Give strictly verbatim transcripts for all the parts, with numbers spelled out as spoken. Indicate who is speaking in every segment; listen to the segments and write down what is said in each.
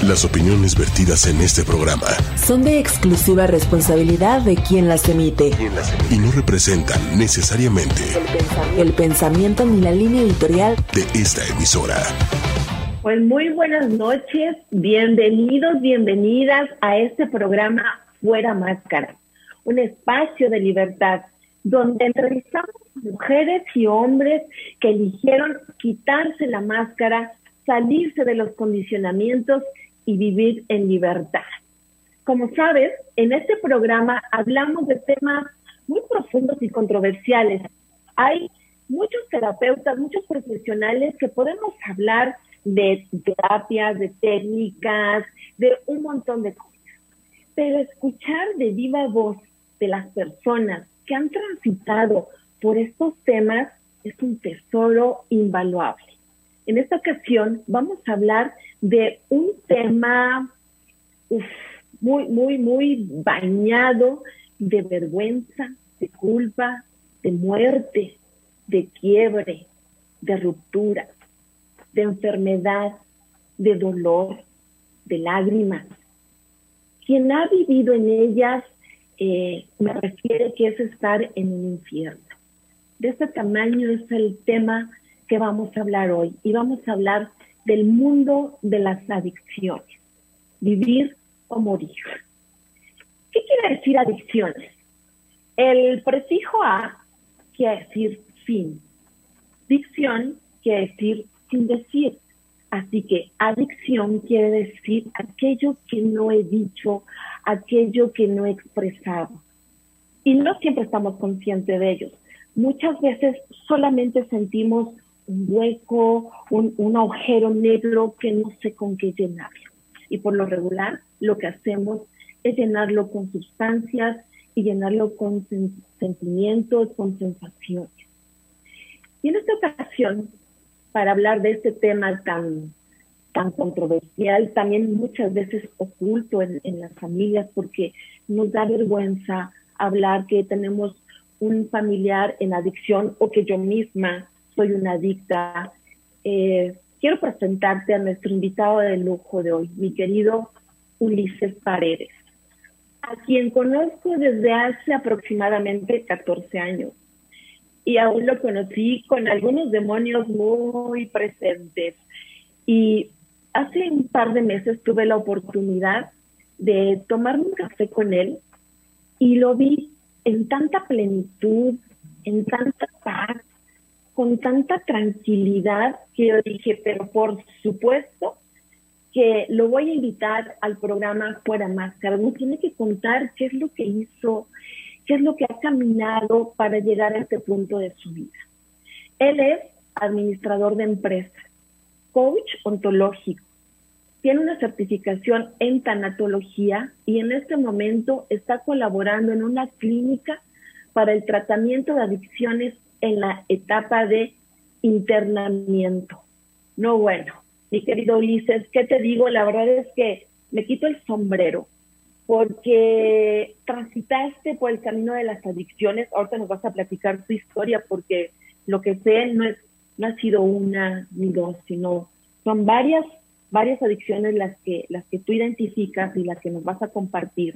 Speaker 1: Las opiniones vertidas en este programa
Speaker 2: son de exclusiva responsabilidad de quien las emite
Speaker 1: y no representan necesariamente
Speaker 2: el pensamiento, el pensamiento ni la línea editorial
Speaker 1: de esta emisora.
Speaker 3: Pues muy buenas noches, bienvenidos, bienvenidas a este programa Fuera Máscara, un espacio de libertad donde entrevistamos a mujeres y hombres que eligieron quitarse la máscara, salirse de los condicionamientos y vivir en libertad. Como sabes, en este programa hablamos de temas muy profundos y controversiales. Hay muchos terapeutas, muchos profesionales que podemos hablar de terapias, de técnicas, de un montón de cosas. Pero escuchar de viva voz de las personas que han transitado por estos temas es un tesoro invaluable. En esta ocasión vamos a hablar de un tema uf, muy, muy, muy bañado de vergüenza, de culpa, de muerte, de quiebre, de ruptura, de enfermedad, de dolor, de lágrimas. Quien ha vivido en ellas eh, me refiere que es estar en un infierno. De este tamaño es el tema que vamos a hablar hoy, y vamos a hablar del mundo de las adicciones, vivir o morir. ¿Qué quiere decir adicciones? El prefijo a quiere decir fin, dicción quiere decir sin decir, así que adicción quiere decir aquello que no he dicho, aquello que no he expresado, y no siempre estamos conscientes de ellos. Muchas veces solamente sentimos un hueco, un, un agujero negro que no sé con qué llenarlo. Y por lo regular, lo que hacemos es llenarlo con sustancias y llenarlo con sen- sentimientos, con sensaciones. Y en esta ocasión, para hablar de este tema tan, tan controversial, también muchas veces oculto en, en las familias, porque nos da vergüenza hablar que tenemos un familiar en adicción o que yo misma soy una adicta. Eh, quiero presentarte a nuestro invitado de lujo de hoy, mi querido Ulises Paredes, a quien conozco desde hace aproximadamente catorce años. Y aún lo conocí con algunos demonios muy presentes. Y hace un par de meses tuve la oportunidad de tomarme un café con él y lo vi en tanta plenitud, en tanta paz, con tanta tranquilidad, que yo dije, pero por supuesto que lo voy a invitar al programa Fuera Máscara. Nos tiene que contar qué es lo que hizo, qué es lo que ha caminado para llegar a este punto de su vida. Él es administrador de empresas, coach ontológico, tiene una certificación en tanatología y en este momento está colaborando en una clínica para el tratamiento de adicciones en la etapa de internamiento. No, bueno, mi querido Ulises, ¿qué te digo? La verdad es que me quito el sombrero, porque transitaste por el camino de las adicciones. Ahorita nos vas a platicar tu historia, porque lo que sé no es no ha sido una ni dos, sino son varias varias adicciones las que las que tú identificas y las que nos vas a compartir.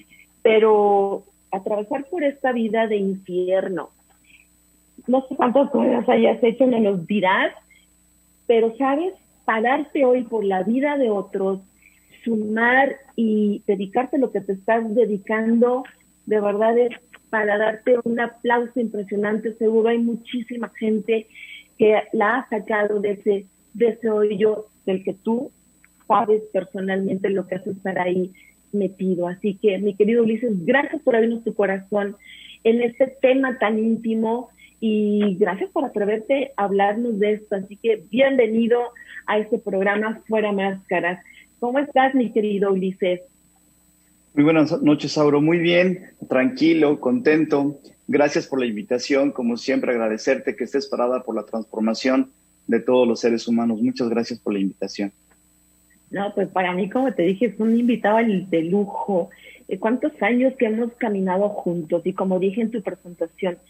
Speaker 3: Pero atravesar por esta vida de infierno, no sé cuántas cosas hayas hecho, no nos dirás, pero sabes, pararte hoy por la vida de otros, sumar y dedicarte a lo que te estás dedicando, de verdad es para darte un aplauso impresionante. Seguro hay muchísima gente que la ha sacado de ese, de ese hoyo del que tú sabes personalmente lo que hace estar ahí metido. Así que, mi querido Ulises, gracias por abrirnos tu corazón en este tema tan íntimo y gracias por atreverte a hablarnos de esto. Así que bienvenido a este programa Fuera Máscaras. ¿Cómo estás, mi querido Ulises?
Speaker 4: Muy buenas noches, Sauro. Muy bien, tranquilo, contento. Gracias por la invitación. Como siempre, agradecerte que estés parada por la transformación de todos los seres humanos. Muchas gracias por la invitación.
Speaker 3: No, pues para mí, como te dije, es un invitado de lujo. ¿Cuántos años que hemos caminado juntos? Y como dije en tu presentación,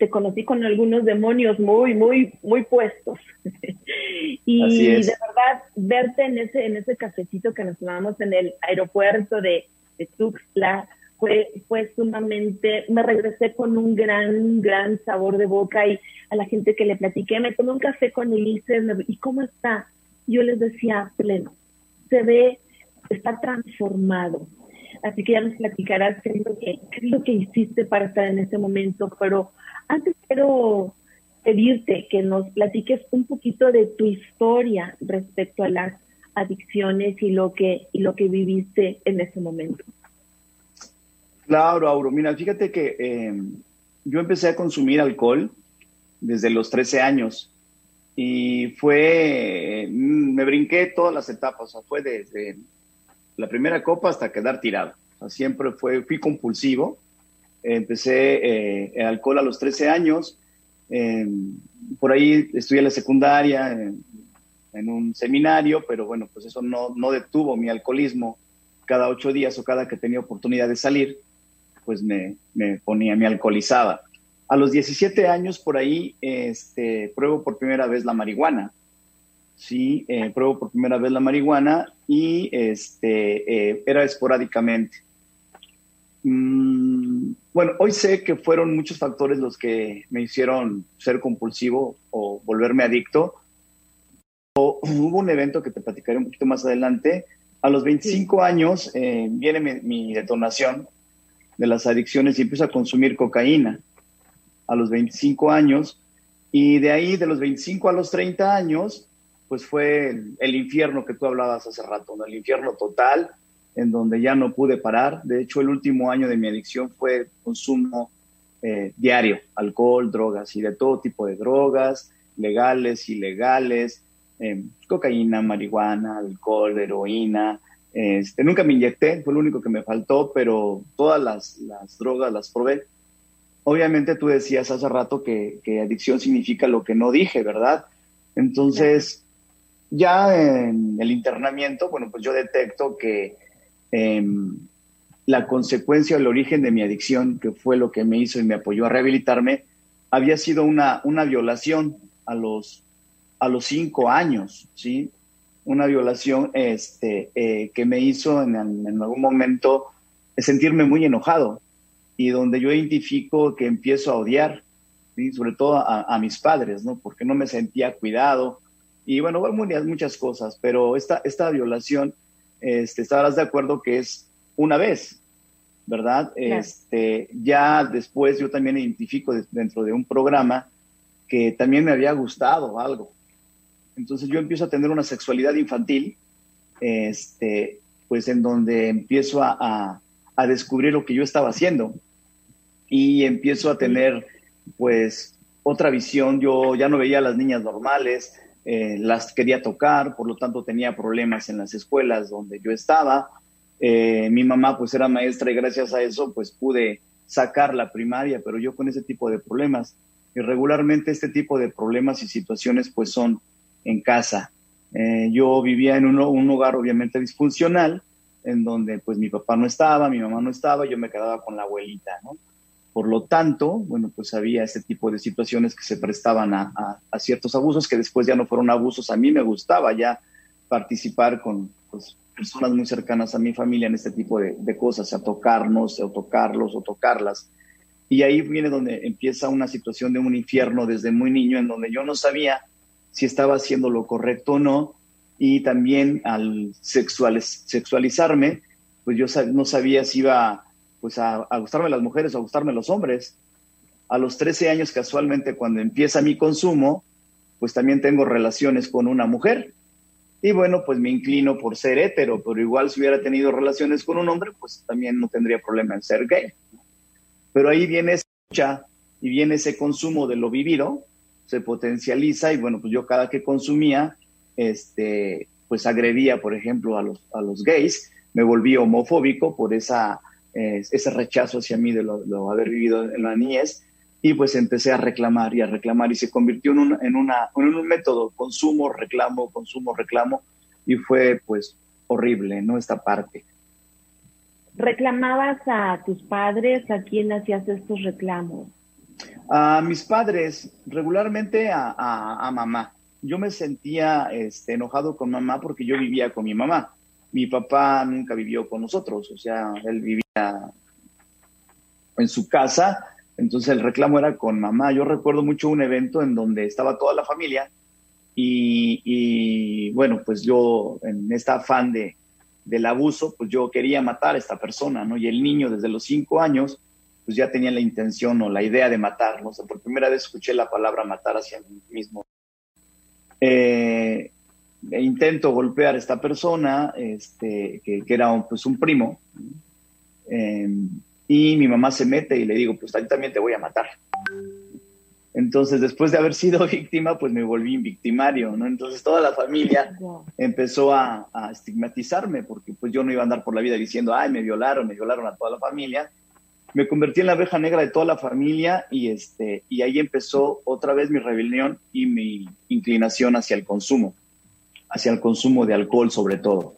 Speaker 3: te conocí con algunos demonios muy, muy, muy puestos. Y de verdad, verte en ese, en ese cafecito que nos tomamos en el aeropuerto de, de Tuxtla, fue, fue sumamente, me regresé con un gran, gran sabor de boca, y a la gente que le platiqué, me tomé un café con Ulises, me, ¿y cómo está? Yo les decía, pleno, se ve, está transformado. Así que ya nos platicarás qué es lo que, qué es lo que hiciste para estar en ese momento, pero antes quiero pedirte que nos platiques un poquito de tu historia respecto a las adicciones y lo que, y lo que viviste en ese momento.
Speaker 4: Claro, Auro. Mira, fíjate que eh, yo empecé a consumir alcohol desde los trece años y fue, me brinqué todas las etapas, o sea, fue desde la primera copa hasta quedar tirado. O sea, siempre fue, fui compulsivo. Empecé eh, el alcohol a los trece años. Eh, por ahí estudié la secundaria en, en un seminario, pero bueno, pues eso no, no detuvo mi alcoholismo. Cada ocho días o cada que tenía oportunidad de salir, pues me, me ponía, me alcoholizaba. A los diecisiete años por ahí este, pruebo por primera vez la marihuana. Sí, eh, pruebo por primera vez la marihuana y este, eh, era esporádicamente. Mm, bueno, hoy sé que fueron muchos factores los que me hicieron ser compulsivo o volverme adicto. O, hubo un evento que te platicaré un poquito más adelante. A los veinticinco sí. años eh, viene mi, mi detonación de las adicciones y empiezo a consumir cocaína a los veinticinco años, y de ahí, de los veinticinco a los treinta años, pues fue el, el infierno que tú hablabas hace rato, ¿no? El infierno total, en donde ya no pude parar. De hecho, el último año de mi adicción fue consumo eh, diario, alcohol, drogas, y de todo tipo de drogas, legales, ilegales, eh, cocaína, marihuana, alcohol, heroína. Este, nunca me inyecté, fue lo único que me faltó, pero todas las, las drogas las probé. Obviamente tú decías hace rato que, que adicción significa lo que no dije, ¿verdad? Entonces, ya en el internamiento, bueno, pues yo detecto que eh, la consecuencia o el origen de mi adicción, que fue lo que me hizo y me apoyó a rehabilitarme, había sido una, una violación a los, a los cinco años, ¿sí? Una violación este, eh, que me hizo en, en algún momento sentirme muy enojado, y donde yo identifico que empiezo a odiar, ¿sí? Sobre todo a, a mis padres, ¿no? Porque no me sentía cuidado, y bueno, muchas, muchas cosas, pero esta, esta violación, este, estarás de acuerdo que es una vez, ¿verdad? Claro. Este, ya después yo también identifico dentro de un programa que también me había gustado algo. Entonces yo empiezo a tener una sexualidad infantil, este, pues en donde empiezo a, a, a descubrir lo que yo estaba haciendo, y empiezo a tener pues otra visión. Yo ya no veía a las niñas normales, eh, las quería tocar, por lo tanto tenía problemas en las escuelas donde yo estaba. Eh, mi mamá pues era maestra y gracias a eso pues pude sacar la primaria, pero yo con ese tipo de problemas, y regularmente este tipo de problemas y situaciones pues son en casa. Eh, yo vivía en un, un hogar obviamente disfuncional, en donde pues mi papá no estaba, mi mamá no estaba, yo me quedaba con la abuelita, ¿no? Por lo tanto, bueno, pues había este tipo de situaciones que se prestaban a, a, a ciertos abusos, que después ya no fueron abusos. A mí me gustaba ya participar con pues, personas muy cercanas a mi familia en este tipo de, de cosas, a tocarnos, o tocarlos, o tocarlas. Y ahí viene donde empieza una situación de un infierno desde muy niño, en donde yo no sabía si estaba haciendo lo correcto o no, y también al sexualiz- sexualizarme, pues yo sab- no sabía si iba pues a, a gustarme las mujeres o a gustarme los hombres. A los trece años, casualmente, cuando empieza mi consumo, pues también tengo relaciones con una mujer. Y bueno, pues me inclino por ser hétero, pero igual si hubiera tenido relaciones con un hombre, pues también no tendría problema en ser gay. Pero ahí viene esa lucha y viene ese consumo de lo vivido, se potencializa, y bueno, pues yo cada que consumía, este, pues agredía, por ejemplo, a los, a los gays, me volví homofóbico por esa... Eh, ese rechazo hacia mí de lo, lo haber vivido en la niñez, y pues empecé a reclamar y a reclamar, y se convirtió en, un, en, una, en un método, consumo, reclamo, consumo, reclamo, y fue pues horrible, ¿no? Esta parte.
Speaker 3: ¿Reclamabas a tus padres? ¿A quién hacías estos reclamos?
Speaker 4: A mis padres, regularmente a, a, a mamá. Yo me sentía este, enojado con mamá porque yo vivía con mi mamá. Mi papá nunca vivió con nosotros, o sea, él vivía en su casa, entonces el reclamo era con mamá. Yo recuerdo mucho un evento en donde estaba toda la familia y, y bueno, pues yo en este afán de, del abuso, pues yo quería matar a esta persona, ¿no? Y el niño desde los cinco años, pues ya tenía la intención o la idea de matar, ¿no? O sea, por primera vez escuché la palabra matar hacia mí mismo. Eh, e intento golpear a esta persona, este, que, que era un, pues un primo, eh, y mi mamá se mete y le digo, pues yo también te voy a matar. Entonces, después de haber sido víctima, pues me volví victimario, ¿no? Entonces toda la familia empezó a, a estigmatizarme, porque pues yo no iba a andar por la vida diciendo, ay, me violaron, me violaron a toda la familia. Me convertí en la oveja negra de toda la familia y, este, y ahí empezó otra vez mi rebelión y mi inclinación hacia el consumo, hacia el consumo de alcohol sobre todo.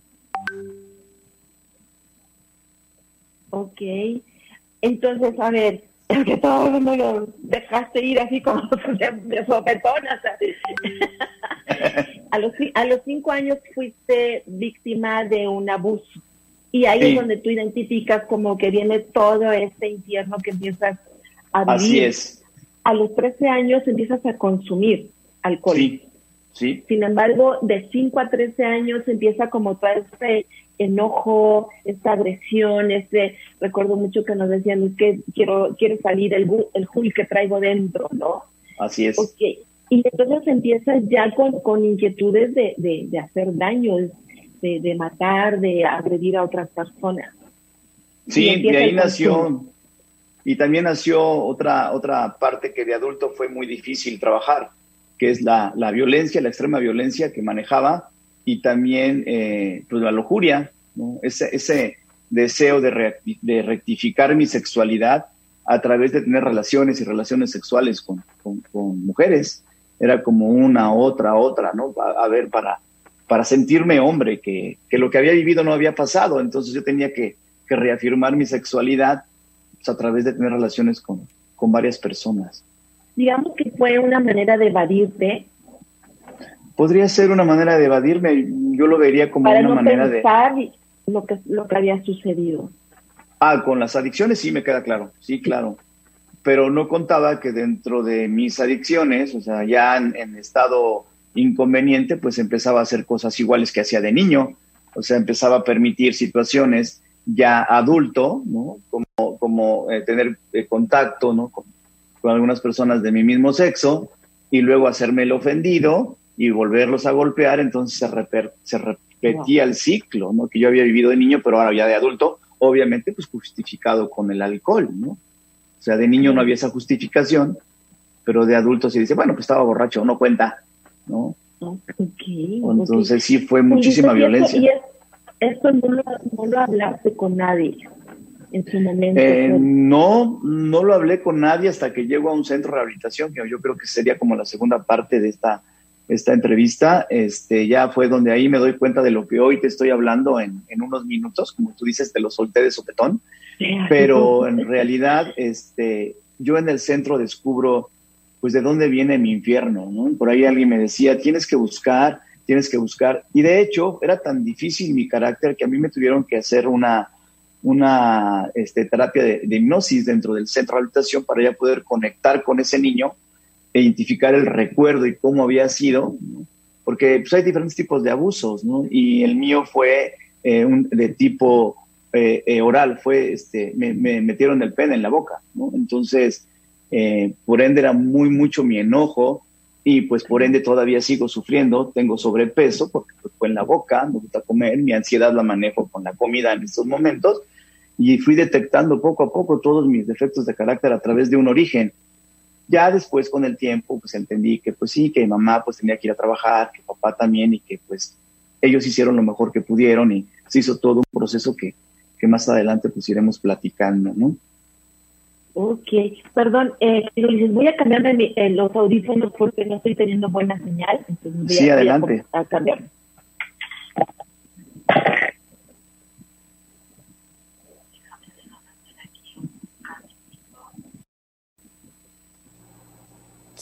Speaker 3: Ok, entonces, a ver, es que todo el mundo lo dejaste ir así como de, de sopetón. O sea. a, los, a los cinco años fuiste víctima de un abuso. Y ahí sí. Es donde tú identificas como que viene todo este infierno que empiezas a vivir.
Speaker 4: Así es.
Speaker 3: A los trece años empiezas a consumir alcohol.
Speaker 4: Sí, sí.
Speaker 3: Sin embargo, de cinco a trece años empieza como todo este enojo, esta agresión, este, recuerdo mucho que nos decían, es que quiero, quiero salir el, el Hulk que traigo dentro, ¿no?
Speaker 4: Así es.
Speaker 3: Okay. Y entonces empiezas ya con, con inquietudes de, de, de hacer daño, De, de matar, de agredir a otras personas.
Speaker 4: Sí, de ahí nació, y también nació otra, otra parte que de adulto fue muy difícil trabajar, que es la, la violencia, la extrema violencia que manejaba, y también eh, pues la lujuria, ¿no? Ese, ese deseo de, re, de rectificar mi sexualidad a través de tener relaciones y relaciones sexuales con, con, con mujeres. Era como una, otra, otra, ¿no? A, a ver, para... para sentirme hombre, que, que lo que había vivido no había pasado, entonces yo tenía que, que reafirmar mi sexualidad pues, a través de tener relaciones con, con varias personas.
Speaker 3: Digamos que fue una manera de evadirte.
Speaker 4: Podría ser una manera de evadirme, yo lo vería como
Speaker 3: para
Speaker 4: una
Speaker 3: no
Speaker 4: manera de...
Speaker 3: Para lo que, lo que había sucedido.
Speaker 4: Ah, con las adicciones sí me queda claro, sí, claro. Pero no contaba que dentro de mis adicciones, o sea, ya en, en estado... inconveniente, pues empezaba a hacer cosas iguales que hacía de niño, o sea, empezaba a permitir situaciones ya adulto, ¿no? Como, como eh, tener eh, contacto, ¿no? Con, con algunas personas de mi mismo sexo, y luego hacerme el ofendido y volverlos a golpear, entonces se, reper, se repetía wow. el ciclo, ¿no? Que yo había vivido de niño, pero ahora ya de adulto, obviamente, pues justificado con el alcohol, ¿no? O sea, de niño no había esa justificación, pero de adulto se dice, bueno, pues estaba borracho, no cuenta, ¿no?
Speaker 3: Okay,
Speaker 4: entonces
Speaker 3: okay.
Speaker 4: sí fue muchísima
Speaker 3: y
Speaker 4: violencia.
Speaker 3: Esto, y es, esto no, lo, no lo hablaste con nadie en su momento.
Speaker 4: Eh, no, no lo hablé con nadie hasta que llego a un centro de rehabilitación, que yo creo que sería como la segunda parte de esta, esta entrevista. Este, ya fue donde ahí me doy cuenta de lo que hoy te estoy hablando en, en unos minutos, como tú dices, te lo solté de sopetón, pero en realidad este, yo en el centro descubro pues de dónde viene mi infierno, ¿no? Por ahí alguien me decía, tienes que buscar, tienes que buscar. Y de hecho, era tan difícil mi carácter que a mí me tuvieron que hacer una, una este, terapia de, de hipnosis dentro del centro de rehabilitación para ya poder conectar con ese niño e identificar el recuerdo y cómo había sido, ¿no? Porque pues, hay diferentes tipos de abusos, ¿no? Y el mío fue eh, un, de tipo eh, eh, oral, fue, este, me, me metieron el pene en la boca, ¿no? Entonces... Eh, por ende era muy mucho mi enojo y pues por ende todavía sigo sufriendo, tengo sobrepeso porque pues, fue en la boca, me gusta comer, mi ansiedad la manejo con la comida en estos momentos y fui detectando poco a poco todos mis defectos de carácter a través de un origen. Ya después con el tiempo pues entendí que pues sí, que mi mamá pues tenía que ir a trabajar, que papá también y que pues ellos hicieron lo mejor que pudieron y se hizo todo un proceso que, que más adelante pues iremos platicando, ¿no?
Speaker 3: Ok, perdón, eh, les voy a cambiarme mi, eh, los audífonos porque no estoy teniendo buena señal. Entonces voy
Speaker 4: sí,
Speaker 3: a,
Speaker 4: adelante.
Speaker 3: Voy a, a cambiarme.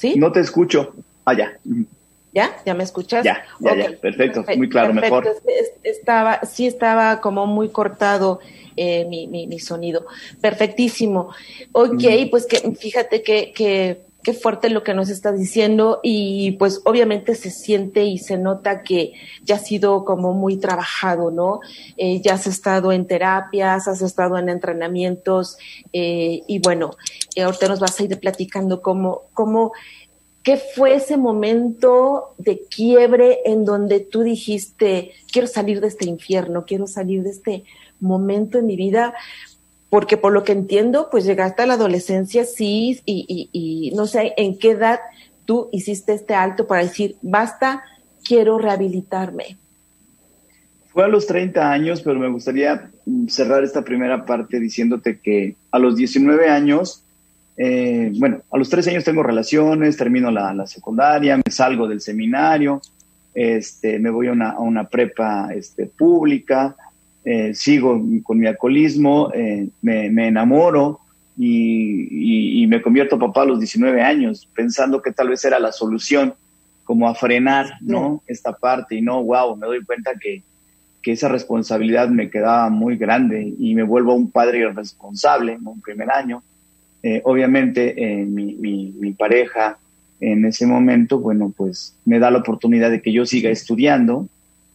Speaker 3: ¿Sí?
Speaker 4: No te escucho. Ah, ya.
Speaker 3: ¿Ya? ¿Ya me escuchas?
Speaker 4: Ya, ya,
Speaker 3: okay.
Speaker 4: ya. Perfecto,
Speaker 3: Perfecto,
Speaker 4: muy claro,
Speaker 3: perfecto.
Speaker 4: mejor.
Speaker 3: Estaba, sí estaba como muy cortado eh, mi, mi, mi sonido. Perfectísimo. Ok, mm. pues que fíjate que, que, qué fuerte lo que nos estás diciendo y pues obviamente se siente y se nota que ya ha sido como muy trabajado, ¿no? Eh, ya has estado en terapias, has estado en entrenamientos eh, y bueno, eh, ahorita nos vas a ir platicando cómo, cómo ¿qué fue ese momento de quiebre en donde tú dijiste, quiero salir de este infierno, quiero salir de este momento en mi vida? Porque por lo que entiendo, pues llegaste a la adolescencia, sí, y, y, y no sé en qué edad tú hiciste este alto para decir, basta, quiero rehabilitarme.
Speaker 4: Fue a los treinta años, pero me gustaría cerrar esta primera parte diciéndote que a los diecinueve años, Eh, bueno, a los trece años tengo relaciones, termino la, la secundaria, me salgo del seminario, este, me voy a una, a una prepa este, pública, eh, sigo con mi alcoholismo, eh, me, me enamoro y, y, y me convierto papá a los diecinueve años, pensando que tal vez era la solución, como a frenar, ¿no? Esta parte, y no, wow, me doy cuenta que, que esa responsabilidad me quedaba muy grande y me vuelvo un padre irresponsable en un primer año. Eh, obviamente eh, mi, mi, mi pareja en ese momento, bueno, pues me da la oportunidad de que yo siga estudiando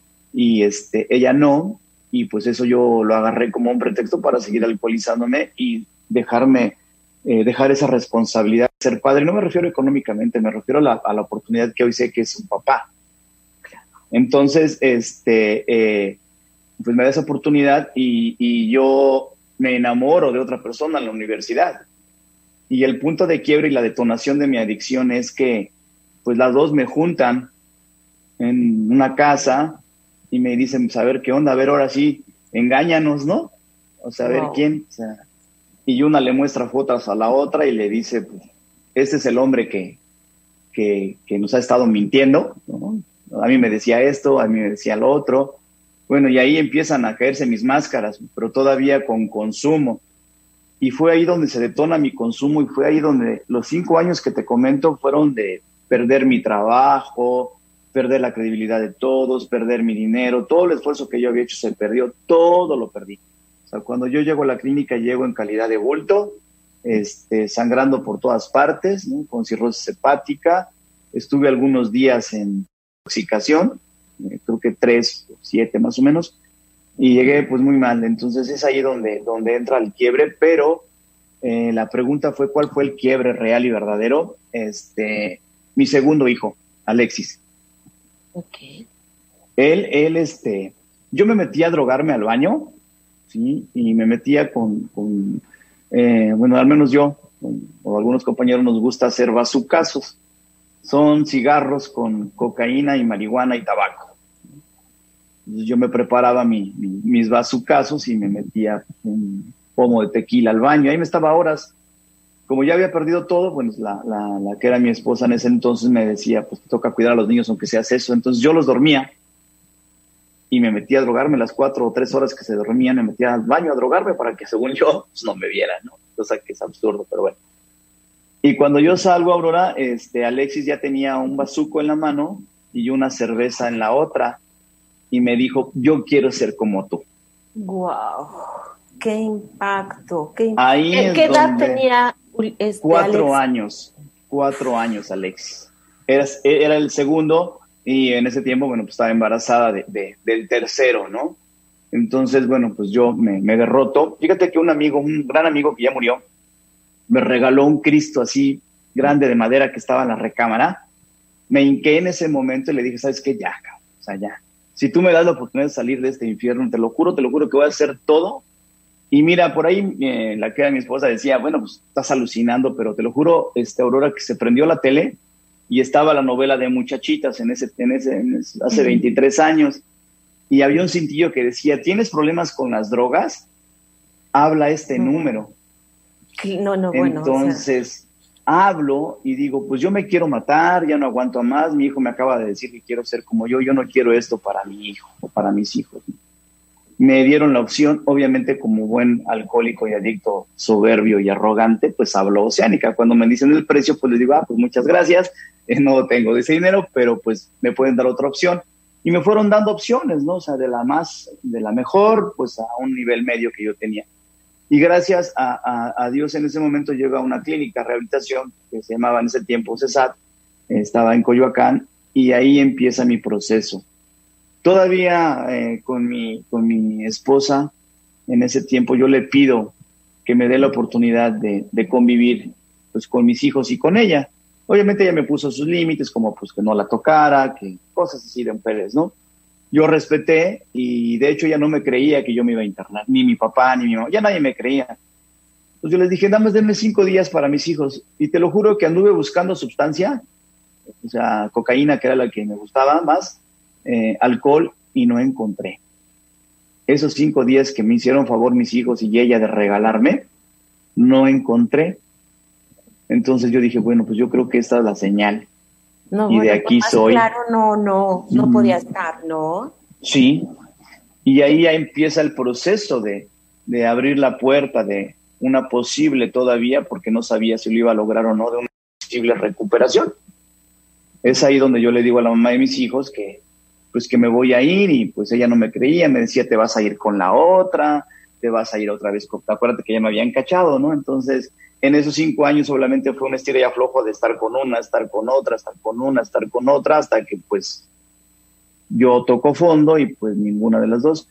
Speaker 4: y este, ella no, y pues eso yo lo agarré como un pretexto para seguir alcoholizándome y dejarme, eh, dejar esa responsabilidad de ser padre. No me refiero económicamente, me refiero a la, a la oportunidad que hoy sé que es un papá. Entonces, este, eh, pues me da esa oportunidad y, y yo me enamoro de otra persona en la universidad. Y el punto de quiebre y la detonación de mi adicción es que, pues las dos me juntan en una casa y me dicen, pues a ver qué onda, a ver, ahora sí, engáñanos, ¿no? O sea, a ver wow. quién. O sea, y una le muestra fotos a la otra y le dice, pues, este es el hombre que, que, que nos ha estado mintiendo, ¿no? A mí me decía esto, a mí me decía lo otro. Bueno, y ahí empiezan a caerse mis máscaras, pero todavía con consumo. Y fue ahí donde se detona mi consumo y fue ahí donde los cinco años que te comento fueron de perder mi trabajo, perder la credibilidad de todos, perder mi dinero, todo el esfuerzo que yo había hecho se perdió, todo lo perdí. O sea, cuando yo llego a la clínica llego en calidad de bulto, este, sangrando por todas partes, ¿no? Con cirrosis hepática, estuve algunos días en intoxicación, eh, creo que tres o siete más o menos, y llegué pues muy mal. Entonces es ahí donde, donde entra el quiebre, pero eh, la pregunta fue ¿cuál fue el quiebre real y verdadero? Este, mi segundo hijo, Alexis.
Speaker 3: Okay.
Speaker 4: Él, él, este, yo me metía a drogarme al baño, ¿sí? Y me metía con, con eh, bueno, al menos yo, con, o algunos compañeros nos gusta hacer bazucazos. Son cigarros con cocaína y marihuana y tabaco. Yo me preparaba mi, mi, mis bazucazos y me metía un pomo de tequila al baño. Ahí me estaba horas. Como ya había perdido todo, bueno, la, la, la que era mi esposa en ese entonces me decía, pues te toca cuidar a los niños aunque seas eso. Entonces yo los dormía y me metía a drogarme las cuatro o tres horas que se dormían. Me metía al baño a drogarme para que según yo pues, no me vieran, ¿no? Cosa que es absurdo, pero bueno. Y cuando yo salgo, Aurora, este, Alexis ya tenía un bazuco en la mano y una cerveza en la otra. Y me dijo, yo quiero ser como tú.
Speaker 3: ¡Wow! ¡Qué impacto! ¿Qué, imp-
Speaker 4: Ahí
Speaker 3: ¿Qué,
Speaker 4: es
Speaker 3: ¿qué edad
Speaker 4: donde
Speaker 3: tenía este,
Speaker 4: Cuatro
Speaker 3: Alex?
Speaker 4: años. Cuatro años, Alexis. Era, era el segundo y en ese tiempo, bueno, pues estaba embarazada de, de, del tercero, ¿no? Entonces, bueno, pues yo me, me derroto. Fíjate que un amigo, un gran amigo que ya murió, me regaló un Cristo así grande de madera que estaba en la recámara. Me hinqué en ese momento y le dije, ¿sabes qué? Ya, cabrón, o sea, ya. Si tú me das la oportunidad de salir de este infierno, te lo juro, te lo juro que voy a hacer todo. Y mira, por ahí eh, la que era mi esposa decía, bueno, pues estás alucinando, pero te lo juro, este, Aurora, que se prendió la tele y estaba la novela de Muchachitas en ese, en ese, en ese hace veintitrés años. Y había un cintillo que decía, ¿tienes problemas con las drogas? Habla este
Speaker 3: no.
Speaker 4: número.
Speaker 3: No, no, bueno.
Speaker 4: Entonces... O sea, hablo y digo, pues yo me quiero matar, ya no aguanto más, mi hijo me acaba de decir que quiero ser como yo, yo no quiero esto para mi hijo o para mis hijos. me dieron la opción, obviamente como buen alcohólico y adicto soberbio y arrogante, pues hablo Oceánica. Cuando me dicen el precio, pues les digo, ah, pues muchas gracias, eh, no tengo ese dinero, pero pues me pueden dar otra opción. Y me fueron dando opciones, ¿no? O sea, de la más, de la mejor, pues a un nivel medio que yo tenía. Y gracias a, a, a Dios en ese momento llego a una clínica de rehabilitación que se llamaba en ese tiempo CESAT, estaba en Coyoacán, y ahí empieza mi proceso. Todavía eh, con, mi, con mi esposa, en ese tiempo yo le pido que me dé la oportunidad de, de convivir pues, con mis hijos y con ella. Obviamente ella me puso sus límites, como pues que no la tocara, que cosas así de Pérez, ¿no? Yo respeté y de hecho ella no me creía que yo me iba a internar, ni mi papá, ni mi mamá, ya nadie me creía. Entonces yo les dije, nada más denme cinco días para mis hijos. Y te lo juro que anduve buscando sustancia, o sea, cocaína, que era la que me gustaba más, eh, alcohol, y no encontré. Esos cinco días que me hicieron favor mis hijos y ella de regalarme, no encontré. Entonces yo dije, bueno, pues yo creo que esta es la señal.
Speaker 2: No,
Speaker 4: y
Speaker 2: bueno,
Speaker 4: de aquí
Speaker 2: pues
Speaker 4: soy.
Speaker 2: Claro, no, no, no
Speaker 4: mm.
Speaker 2: podía estar, ¿no?
Speaker 4: Sí. Y ahí ya empieza el proceso de, de abrir la puerta de una posible todavía, porque no sabía si lo iba a lograr o no, de una posible recuperación. Es ahí donde yo le digo a la mamá de mis hijos que, pues que me voy a ir, y pues ella no me creía, me decía, te vas a ir con la otra, te vas a ir otra vez, con... acuérdate que ya me habían cachado, ¿no? Entonces, en esos cinco años solamente fue un estira y aflojo de estar con una, estar con otra, estar con una, estar con otra, hasta que pues yo tocó fondo y pues ninguna de las dos.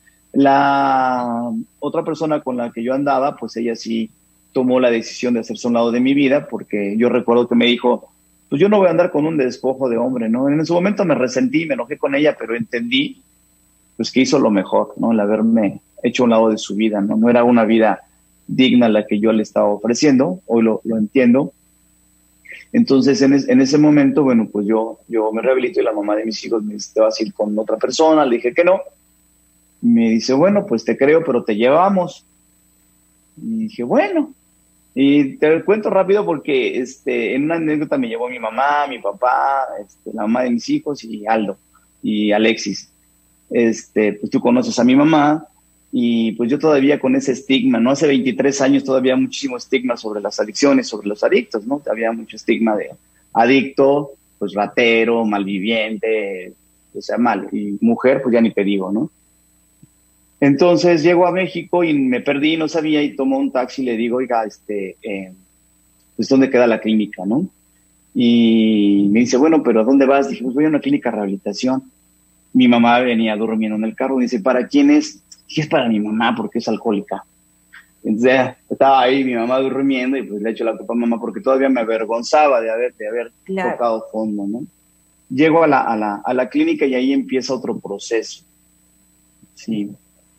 Speaker 4: La otra persona con la que yo andaba, pues ella sí tomó la decisión de hacerse a un lado de mi vida, porque yo recuerdo que me dijo, pues yo no voy a andar con un despojo de hombre, ¿no? En ese momento me resentí, me enojé con ella, pero entendí pues que hizo lo mejor, ¿no? El haberme hecho a un lado de su vida, ¿no? No era una vida digna la que yo le estaba ofreciendo, hoy lo, lo entiendo. Entonces, en, es, en ese momento, bueno, pues yo, yo me rehabilito y la mamá de mis hijos me dice, ¿te vas a ir con otra persona? Le dije que no. Me dice, bueno, pues te creo, pero te llevamos. Y dije, bueno. Y te cuento rápido porque este, en una anécdota me llevó mi mamá, mi papá, este, la mamá de mis hijos y Aldo y Alexis. Este, pues tú conoces a mi mamá. Y pues yo todavía con ese estigma, ¿no? Hace veintitrés años todavía muchísimo estigma sobre las adicciones, sobre los adictos, ¿no? Había mucho estigma de adicto, pues ratero, malviviente, o sea, mal. Y mujer, pues ya ni te digo, ¿no? Entonces llego a México y me perdí, no sabía, y tomo un taxi y le digo, oiga, este, eh, pues ¿dónde queda la clínica, no? Y me dice, bueno, pero ¿a dónde vas? Dije, pues voy a una clínica de rehabilitación. Mi mamá venía durmiendo en el carro y dice, ¿para quién es? Sí, es para mi mamá porque es alcohólica. Entonces estaba ahí mi mamá durmiendo y pues le echo la culpa a mamá porque todavía me avergonzaba de haber, de haber claro. tocado fondo, ¿no? Llego a la, a, la, a la clínica y ahí empieza otro proceso. Sí.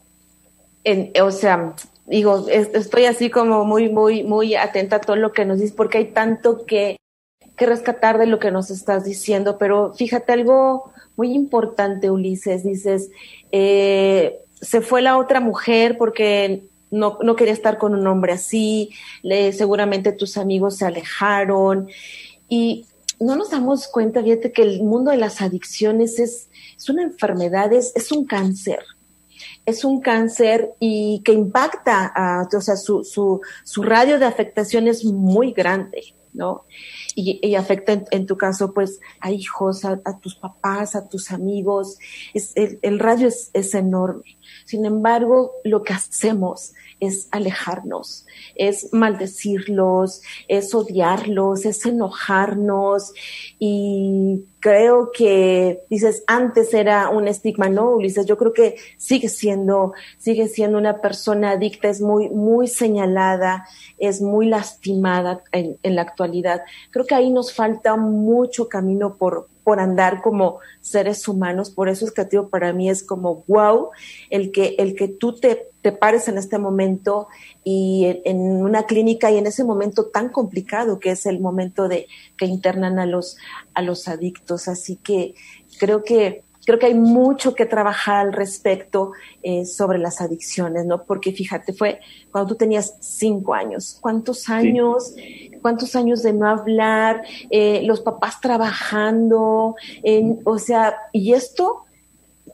Speaker 2: En, o sea, digo, estoy así como muy, muy, muy atenta a todo lo que nos dices porque hay tanto que, que rescatar de lo que nos estás diciendo, pero fíjate algo muy importante, Ulises, dices, eh, se fue la otra mujer porque no, no quería estar con un hombre así, le, seguramente tus amigos se alejaron y no nos damos cuenta, fíjate que el mundo de las adicciones es, es una enfermedad, es, es un cáncer, es un cáncer y que impacta, a, o sea, su, su, su radio de afectación es muy grande, ¿no? Y, y afecta en, en tu caso pues a hijos, a, a tus papás, a tus amigos, es, el, el radio es, es enorme. Sin embargo, lo que hacemos es alejarnos, es maldecirlos, es odiarlos, es enojarnos y creo que, dices, antes era un estigma, ¿no, Ulises? Yo creo que sigue siendo, sigue siendo una persona adicta, es muy, muy señalada, es muy lastimada en, en la actualidad. Creo que ahí nos falta mucho camino por por andar como seres humanos, por eso es que digo, para mí es como wow, el que, el que tú te, te pares en este momento y en, en una clínica y en ese momento tan complicado que es el momento de que internan a los, a los adictos, así que creo que Creo que hay mucho que trabajar al respecto eh, sobre las adicciones, ¿no? Porque fíjate, fue cuando tú tenías cinco años. ¿Cuántos años, sí. cuántos años de no hablar? Eh, los papás trabajando, en, o sea, y esto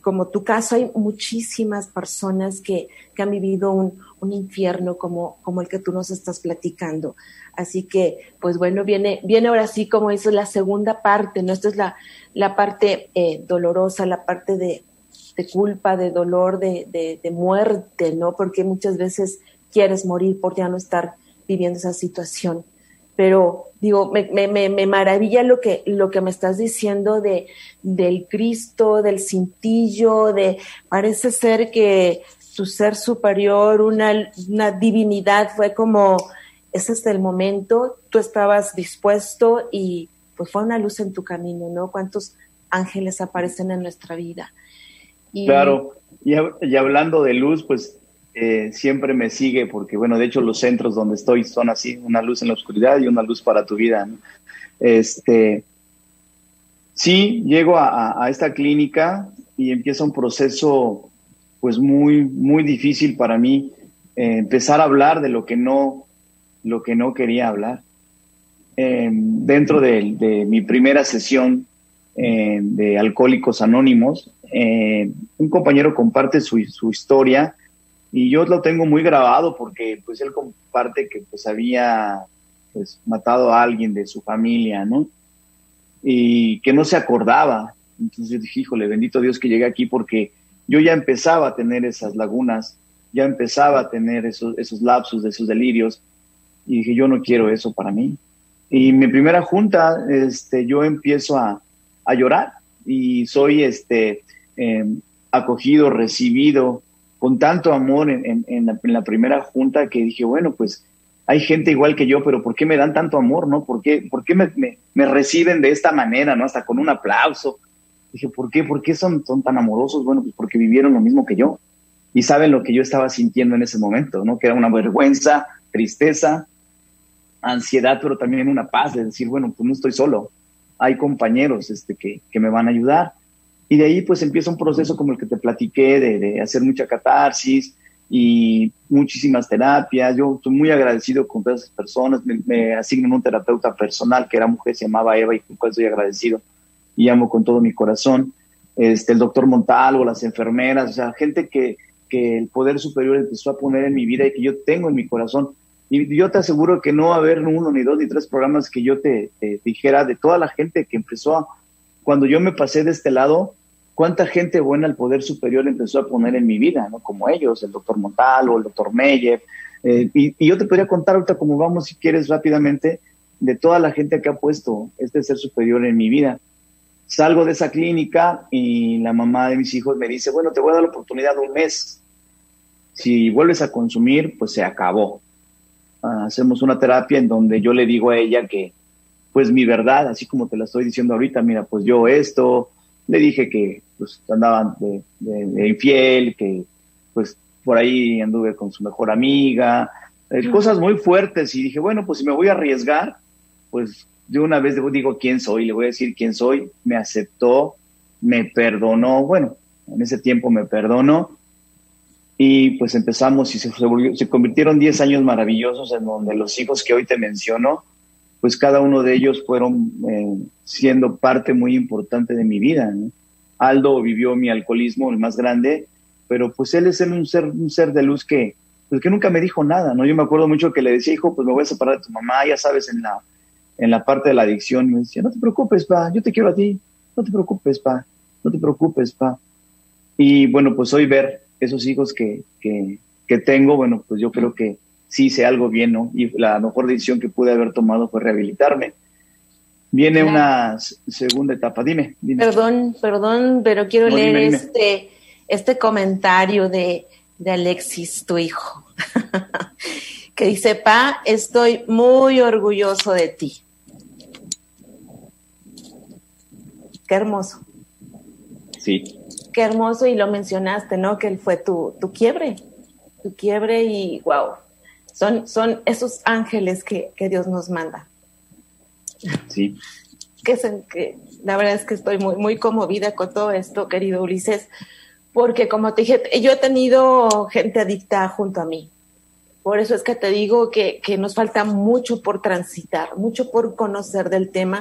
Speaker 2: como tu caso, hay muchísimas personas que, que han vivido un, un infierno como, como el que tú nos estás platicando. Así que, pues bueno, viene, viene ahora sí, como eso es la segunda parte, ¿no? Esto es la, la parte eh, dolorosa, la parte de, de culpa, de dolor, de, de, de muerte, ¿no? Porque muchas veces quieres morir por ya no estar viviendo esa situación. Pero digo, me, me, me maravilla lo que, lo que me estás diciendo de, del Cristo, del cintillo, de parece ser que tu ser superior, una, una divinidad fue como, ese es el momento, tú estabas dispuesto y pues fue una luz en tu camino, ¿no? ¿Cuántos ángeles aparecen en nuestra vida? Y,
Speaker 4: claro, y, y hablando de luz, pues Eh, siempre me sigue porque, bueno, de hecho los centros donde estoy son así, una luz en la oscuridad y una luz para tu vida, ¿no? Este, sí, llego a, a esta clínica y empieza un proceso pues muy, muy difícil para mí, eh, empezar a hablar de lo que no, lo que no quería hablar. Eh, dentro de, de mi primera sesión eh, de Alcohólicos Anónimos, eh, un compañero comparte su, su historia. Y yo lo tengo muy grabado porque pues él comparte que pues había pues matado a alguien de su familia, ¿no? Y que no se acordaba. Entonces yo dije, híjole, bendito Dios que llegué aquí porque yo ya empezaba a tener esas lagunas, ya empezaba a tener esos, esos lapsos, de esos delirios. Y dije, yo no quiero eso para mí. Y en mi primera junta, este, yo empiezo a, a llorar y soy este, eh, acogido, recibido con tanto amor en, en, en, la, en la primera junta que dije, bueno, pues hay gente igual que yo, pero ¿por qué me dan tanto amor, no? ¿Por qué, por qué me, me, me reciben de esta manera, no? Hasta con un aplauso. Dije, ¿por qué? ¿Por qué son, son tan amorosos? Bueno, pues porque vivieron lo mismo que yo y saben lo que yo estaba sintiendo en ese momento, ¿no? Que era una vergüenza, tristeza, ansiedad, pero también una paz de decir, bueno, pues no estoy solo. Hay compañeros este, que, que me van a ayudar. Y de ahí pues empieza un proceso como el que te platiqué, de, de hacer mucha catarsis y muchísimas terapias. Yo estoy muy agradecido con todas esas personas. Me, me asignan un terapeuta personal que era mujer, se llamaba Eva, y con cual estoy agradecido y amo con todo mi corazón. Este, el doctor Montalvo, las enfermeras, o sea, gente que, que el poder superior empezó a poner en mi vida y que yo tengo en mi corazón. Y yo te aseguro que no va a haber uno, ni dos, ni tres programas que yo te, te dijera de toda la gente que empezó a... Cuando yo me pasé de este lado, cuánta gente buena el poder superior empezó a poner en mi vida, ¿no? Como ellos, el doctor Montalvo, el doctor Meyer. Eh, y, y yo te podría contar ahorita, como vamos, si quieres, rápidamente, de toda la gente que ha puesto este ser superior en mi vida. Salgo de esa clínica y la mamá de mis hijos me dice, bueno, te voy a dar la oportunidad de un mes. Si vuelves a consumir, pues se acabó. Uh, hacemos una terapia en donde yo le digo a ella que, pues mi verdad, así como te la estoy diciendo ahorita, mira, pues yo esto, le dije que pues andaban de, de, de infiel, que pues por ahí anduve con su mejor amiga, eh, cosas muy fuertes, y dije, bueno, pues si me voy a arriesgar, pues de una vez digo quién soy, le voy a decir quién soy. Me aceptó, me perdonó, bueno, en ese tiempo me perdonó, y pues empezamos y se, se, volvió, se convirtieron diez años maravillosos en donde los hijos que hoy te menciono, pues cada uno de ellos fueron eh, siendo parte muy importante de mi vida, ¿no? Aldo vivió mi alcoholismo, el más grande, pero pues él es un ser, un ser de luz que, pues que nunca me dijo nada, ¿no? Yo me acuerdo mucho que le decía, hijo, pues me voy a separar de tu mamá, ya sabes, en la, en la parte de la adicción. Y me decía, no te preocupes, pa, yo te quiero a ti, no te preocupes, pa, no te preocupes, pa. Y bueno, pues hoy ver esos hijos que, que, que tengo, bueno, pues yo creo que sí hice algo bien, ¿no? Y la mejor decisión que pude haber tomado fue rehabilitarme. Viene claro. Una segunda etapa. Dime, dime.
Speaker 2: Perdón, perdón, pero quiero no, leer dime, dime. este este comentario de, de Alexis, tu hijo, que dice, pa, estoy muy orgulloso de ti. Qué hermoso.
Speaker 4: Sí.
Speaker 2: Qué hermoso, y lo mencionaste, ¿no? Que él fue tu, tu quiebre, tu quiebre, y wow. Son, son esos ángeles que, que Dios nos manda.
Speaker 4: Sí.
Speaker 2: Que, se, que la verdad es que estoy muy, muy conmovida con todo esto, querido Ulises, porque como te dije, yo he tenido gente adicta junto a mí. Por eso es que te digo que, que nos falta mucho por transitar, mucho por conocer del tema,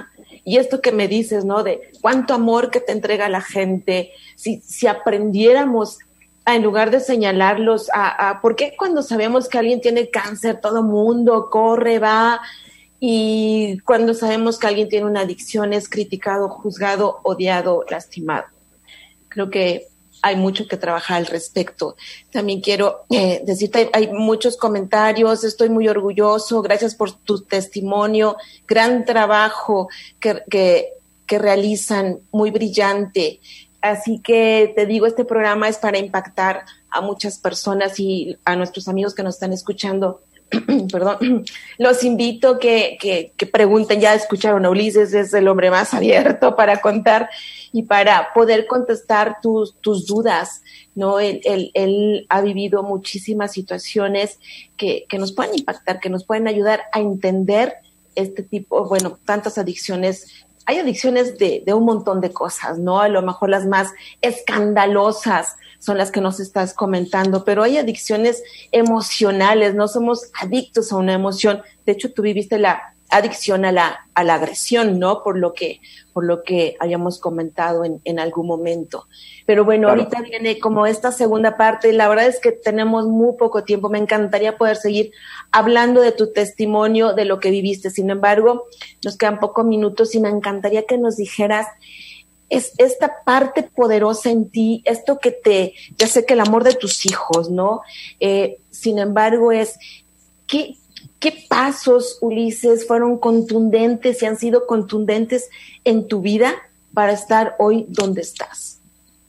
Speaker 2: Y esto que me dices, ¿no? De cuánto amor que te entrega la gente, si, si aprendiéramos a, en lugar de señalarlos, a, a, ¿por qué cuando sabemos que alguien tiene cáncer, todo mundo corre, va, y cuando sabemos que alguien tiene una adicción es criticado, juzgado, odiado, lastimado? Creo que hay mucho que trabajar al respecto. También quiero eh, decirte, hay, hay muchos comentarios, estoy muy orgulloso, gracias por tu testimonio, gran trabajo que, que, que realizan, muy brillante. Así que te digo, este programa es para impactar a muchas personas y a nuestros amigos que nos están escuchando. Perdón, los invito que, que, que pregunten. Ya escucharon a Ulises, es el hombre más abierto para contar y para poder contestar tus, tus dudas, ¿no? Él, él, él ha vivido muchísimas situaciones que, que nos pueden impactar, que nos pueden ayudar a entender este tipo, bueno, tantas adicciones. Hay adicciones de, de un montón de cosas, ¿no? A lo mejor las más escandalosas son las que nos estás comentando, pero hay adicciones emocionales, no somos adictos a una emoción. De hecho, tú viviste la adicción a la, a la agresión, ¿no? Por lo que, por lo que habíamos comentado en, en algún momento. Pero bueno, claro, ahorita viene como esta segunda parte. La verdad es que tenemos muy poco tiempo. Me encantaría poder seguir hablando de tu testimonio, de lo que viviste. Sin embargo, nos quedan pocos minutos y me encantaría que nos dijeras es esta parte poderosa en ti, esto que te, ya sé que el amor de tus hijos, ¿no? Eh, sin embargo, es, ¿qué, ¿qué pasos, Ulises, fueron contundentes y han sido contundentes en tu vida para estar hoy donde estás?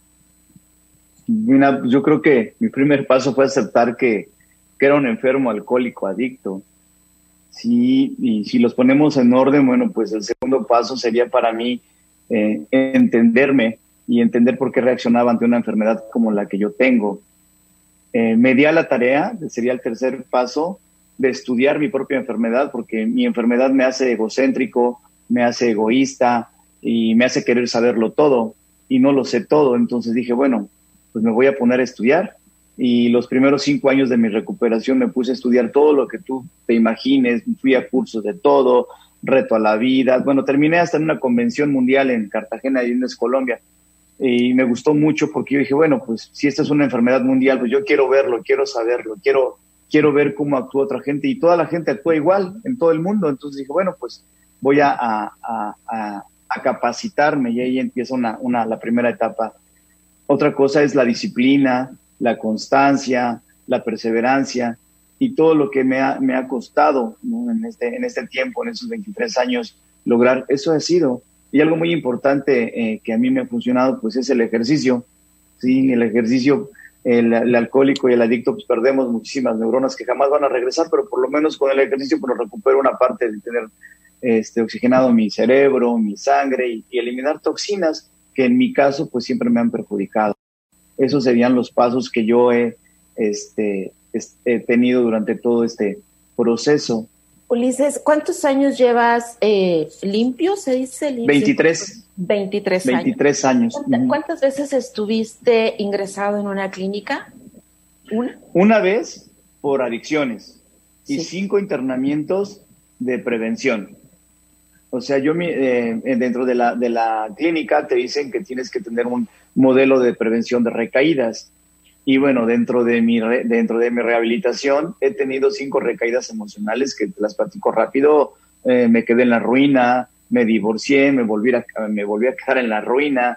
Speaker 4: Mira, yo creo que mi primer paso fue aceptar que, que era un enfermo alcohólico, adicto. Sí, y si los ponemos en orden, bueno, pues el segundo paso sería para mí Eh, entenderme y entender por qué reaccionaba ante una enfermedad como la que yo tengo. Eh, me di a la tarea, sería el tercer paso, de estudiar mi propia enfermedad, porque mi enfermedad me hace egocéntrico, me hace egoísta y me hace querer saberlo todo y no lo sé todo. Entonces dije, bueno, pues me voy a poner a estudiar, y los primeros cinco años de mi recuperación me puse a estudiar todo lo que tú te imagines, fui a cursos de todo, reto a la vida. Bueno, terminé hasta en una convención mundial en Cartagena, en Colombia, y me gustó mucho porque yo dije, bueno, pues si esta es una enfermedad mundial, pues yo quiero verlo, quiero saberlo, quiero, quiero ver cómo actúa otra gente, y toda la gente actúa igual en todo el mundo. Entonces dije, bueno, pues voy a, a, a, a capacitarme, y ahí empieza una, una, la primera etapa. Otra cosa es la disciplina, la constancia, la perseverancia, y todo lo que me ha, me ha costado, ¿no? en, este, en este tiempo, en esos veintitrés años, lograr. Eso ha sido. Y algo muy importante eh, que a mí me ha funcionado, pues es el ejercicio. Sí, el ejercicio, el, el alcohólico y el adicto, pues perdemos muchísimas neuronas que jamás van a regresar, pero por lo menos con el ejercicio pues recupero una parte de tener este, oxigenado mi cerebro, mi sangre, y, y eliminar toxinas que en mi caso pues siempre me han perjudicado. Esos serían los pasos que yo he este, he tenido durante todo este proceso.
Speaker 2: Ulises, ¿cuántos años llevas eh, limpio? ¿Se dice limpio?
Speaker 4: veintitrés.
Speaker 2: veintitrés años.
Speaker 4: veintitrés años.
Speaker 2: ¿Cuántas, ¿Cuántas veces estuviste ingresado en una clínica? ¿Una?
Speaker 4: Una vez por adicciones, y
Speaker 2: sí.
Speaker 4: cinco internamientos de prevención. O sea, yo eh, dentro de la, de la clínica te dicen que tienes que tener un modelo de prevención de recaídas. Y bueno, dentro de mi re, dentro de mi rehabilitación he tenido cinco recaídas emocionales que te las platico rápido. Eh, me quedé en la ruina, me divorcié, me volví a, me volví a quedar en la ruina,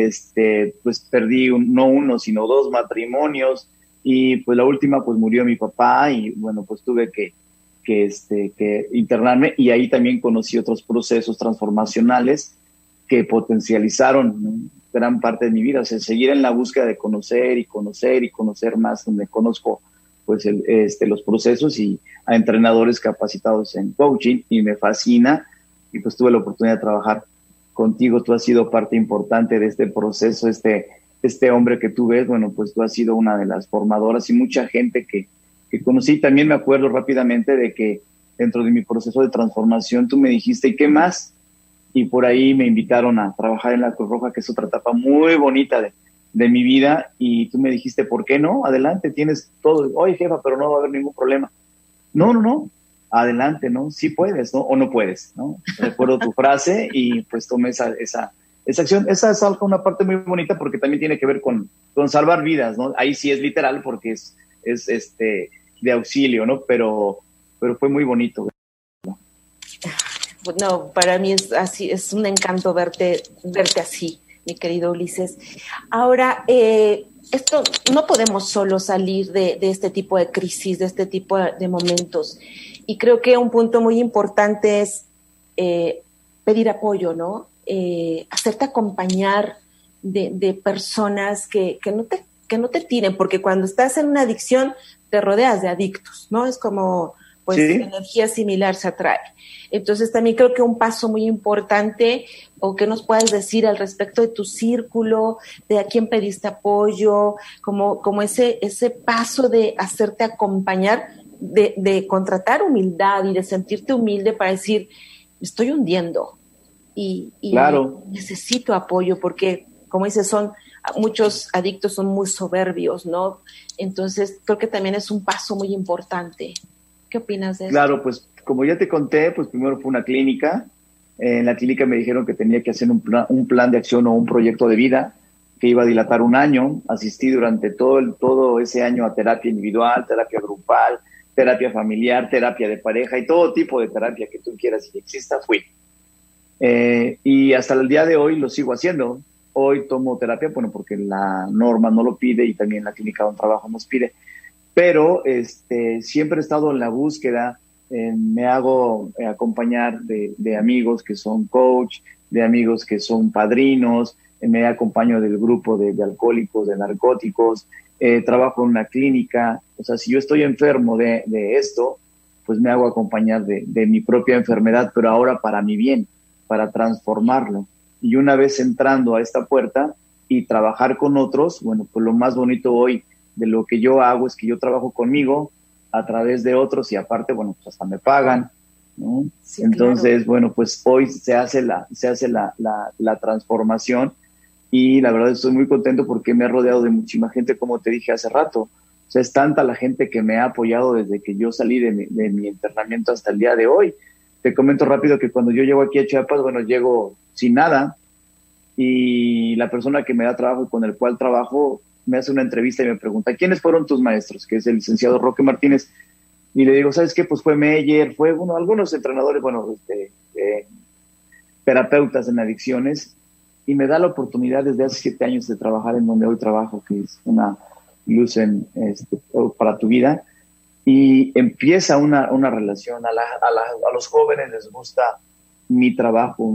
Speaker 4: este, pues perdí un, no uno, sino dos matrimonios, y pues la última pues murió mi papá, y bueno, pues tuve que, que, este, que internarme, y ahí también conocí otros procesos transformacionales que potencializaron, ¿no?, gran parte de mi vida. O sea, seguir en la búsqueda de conocer y conocer y conocer más, donde conozco pues el, este, los procesos y a entrenadores capacitados en coaching, y me fascina, y pues tuve la oportunidad de trabajar contigo. Tú has sido parte importante de este proceso, este, este hombre que tú ves, bueno, pues tú has sido una de las formadoras, y mucha gente que, que conocí. También me acuerdo rápidamente de que dentro de mi proceso de transformación tú me dijiste, ¿y qué más? Y por ahí me invitaron a trabajar en la Cruz Roja, que es otra etapa muy bonita de, de mi vida, y tú me dijiste, ¿por qué no? Adelante, tienes todo. Oye, jefa, pero no va a haber ningún problema. No, no, no. adelante, ¿no? Sí puedes, ¿no? O no puedes, ¿no? Recuerdo tu frase y pues tomé esa, esa, esa acción. Esa es algo, una parte muy bonita porque también tiene que ver con, con salvar vidas, ¿no? Ahí sí es literal porque es, es este, de auxilio, ¿no? Pero, pero fue muy bonito.
Speaker 2: No, para mí es así, es un encanto verte, verte así, mi querido Ulises. Ahora, eh, esto no podemos solo salir de, de este tipo de crisis, de este tipo de, de momentos. Y creo que un punto muy importante es eh, pedir apoyo, ¿no? Eh, hacerte acompañar de, de personas que, que, no te, que no te tiren, porque cuando estás en una adicción te rodeas de adictos, ¿no? Es como, pues, sí, energía similar se atrae. Entonces también creo que un paso muy importante, o que nos puedas decir al respecto de tu círculo, de a quién pediste apoyo, como, como ese, ese paso de hacerte acompañar, de, de contratar humildad y de sentirte humilde para decir, me estoy hundiendo y, y claro, necesito apoyo, porque como dices, son muchos adictos son muy soberbios, ¿no? Entonces creo que también es un paso muy importante. ¿Qué opinas de eso?
Speaker 4: Claro, pues como ya te conté, pues primero fue una clínica. En la clínica me dijeron que tenía que hacer un plan, un plan de acción o un proyecto de vida que iba a dilatar un año. Asistí durante todo, el, todo ese año a terapia individual, terapia grupal, terapia familiar, terapia de pareja y todo tipo de terapia que tú quieras y exista, fui. Eh, y hasta el día de hoy lo sigo haciendo. Hoy tomo terapia, bueno, porque la norma no lo pide y también la clínica donde trabajo nos pide. Pero este, siempre he estado en la búsqueda, eh, me hago eh, acompañar de, de amigos que son coach, de amigos que son padrinos, eh, me acompaño del grupo de, de alcohólicos, de narcóticos, eh, trabajo en una clínica. O sea, si yo estoy enfermo de, de esto, pues me hago acompañar de, de mi propia enfermedad, pero ahora para mi bien, para transformarlo. Y una vez entrando a esta puerta y trabajar con otros, bueno, pues lo más bonito hoy de lo que yo hago es que yo trabajo conmigo a través de otros y aparte, bueno, pues hasta me pagan, ¿no? Sí, entonces, claro. Bueno, pues hoy se hace la, se hace la, la, la transformación y la verdad estoy muy contento porque me he rodeado de muchísima gente, como te dije hace rato. O sea, es tanta la gente que me ha apoyado desde que yo salí de mi, de mi internamiento hasta el día de hoy. Te comento rápido que cuando yo llego aquí a Chiapas, bueno, llego sin nada y la persona que me da trabajo y con el cual trabajo me hace una entrevista y me pregunta, ¿quiénes fueron tus maestros? Que es el licenciado Roque Martínez. Y le digo, ¿sabes qué? Pues fue Meyer, fue bueno, algunos entrenadores, bueno, este, eh, terapeutas en adicciones, y me da la oportunidad desde hace siete años de trabajar en donde hoy trabajo, que es una luz en, este, para tu vida, y empieza una, una relación. A, la, a, la, a los jóvenes les gusta mi trabajo,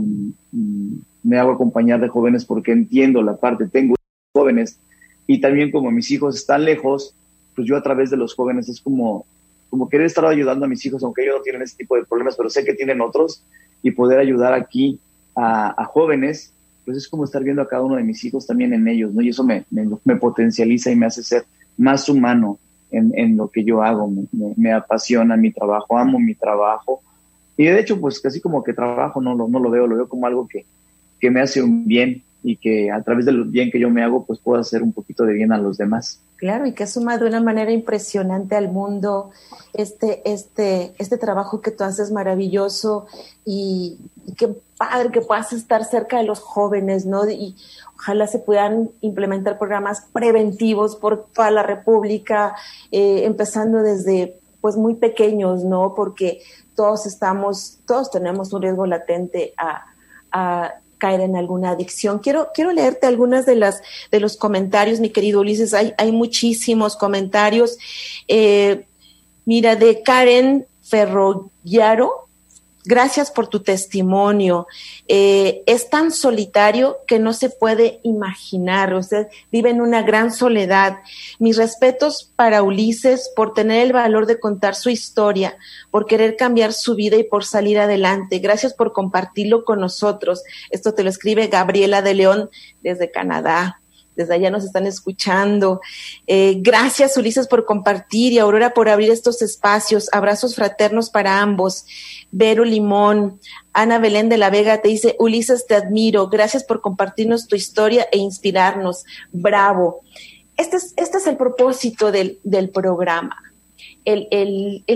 Speaker 4: me hago acompañar de jóvenes porque entiendo la parte, tengo jóvenes, y también como mis hijos están lejos, pues yo a través de los jóvenes es como, como querer estar ayudando a mis hijos, aunque ellos no tienen ese tipo de problemas, pero sé que tienen otros, y poder ayudar aquí a, a jóvenes, pues es como estar viendo a cada uno de mis hijos también en ellos, ¿no? Y eso me, me, me potencializa y me hace ser más humano en, en lo que yo hago, me, me, me apasiona mi trabajo, amo mi trabajo, y de hecho, pues casi como que trabajo no lo, no lo veo, lo veo como algo que, que me hace un bien, y que a través del bien que yo me hago, pues puedo hacer un poquito de bien a los demás.
Speaker 2: Claro, y que suma de una manera impresionante al mundo este, este, este trabajo que tú haces maravilloso, y, y qué padre que puedas estar cerca de los jóvenes, ¿no? Y ojalá se puedan implementar programas preventivos por toda la República, eh, empezando desde pues muy pequeños, ¿no? Porque todos estamos, todos tenemos un riesgo latente a, a caer en alguna adicción. Quiero, quiero leerte algunas de las, de los comentarios, mi querido Ulises. Hay, hay muchísimos comentarios. Eh, mira, de Karen Ferrollaro. Gracias por tu testimonio. Eh, es tan solitario que no se puede imaginar. Usted vive en una gran soledad. Mis respetos para Ulises por tener el valor de contar su historia, por querer cambiar su vida y por salir adelante. Gracias por compartirlo con nosotros. Esto te lo escribe Gabriela de León desde Canadá. Desde allá nos están escuchando. Eh, gracias, Ulises, por compartir, y Aurora por abrir estos espacios. Abrazos fraternos para ambos. Vero Limón, Ana Belén de la Vega te dice, Ulises, te admiro. Gracias por compartirnos tu historia e inspirarnos. Bravo. Este es, este es el propósito del, del programa. El, el, el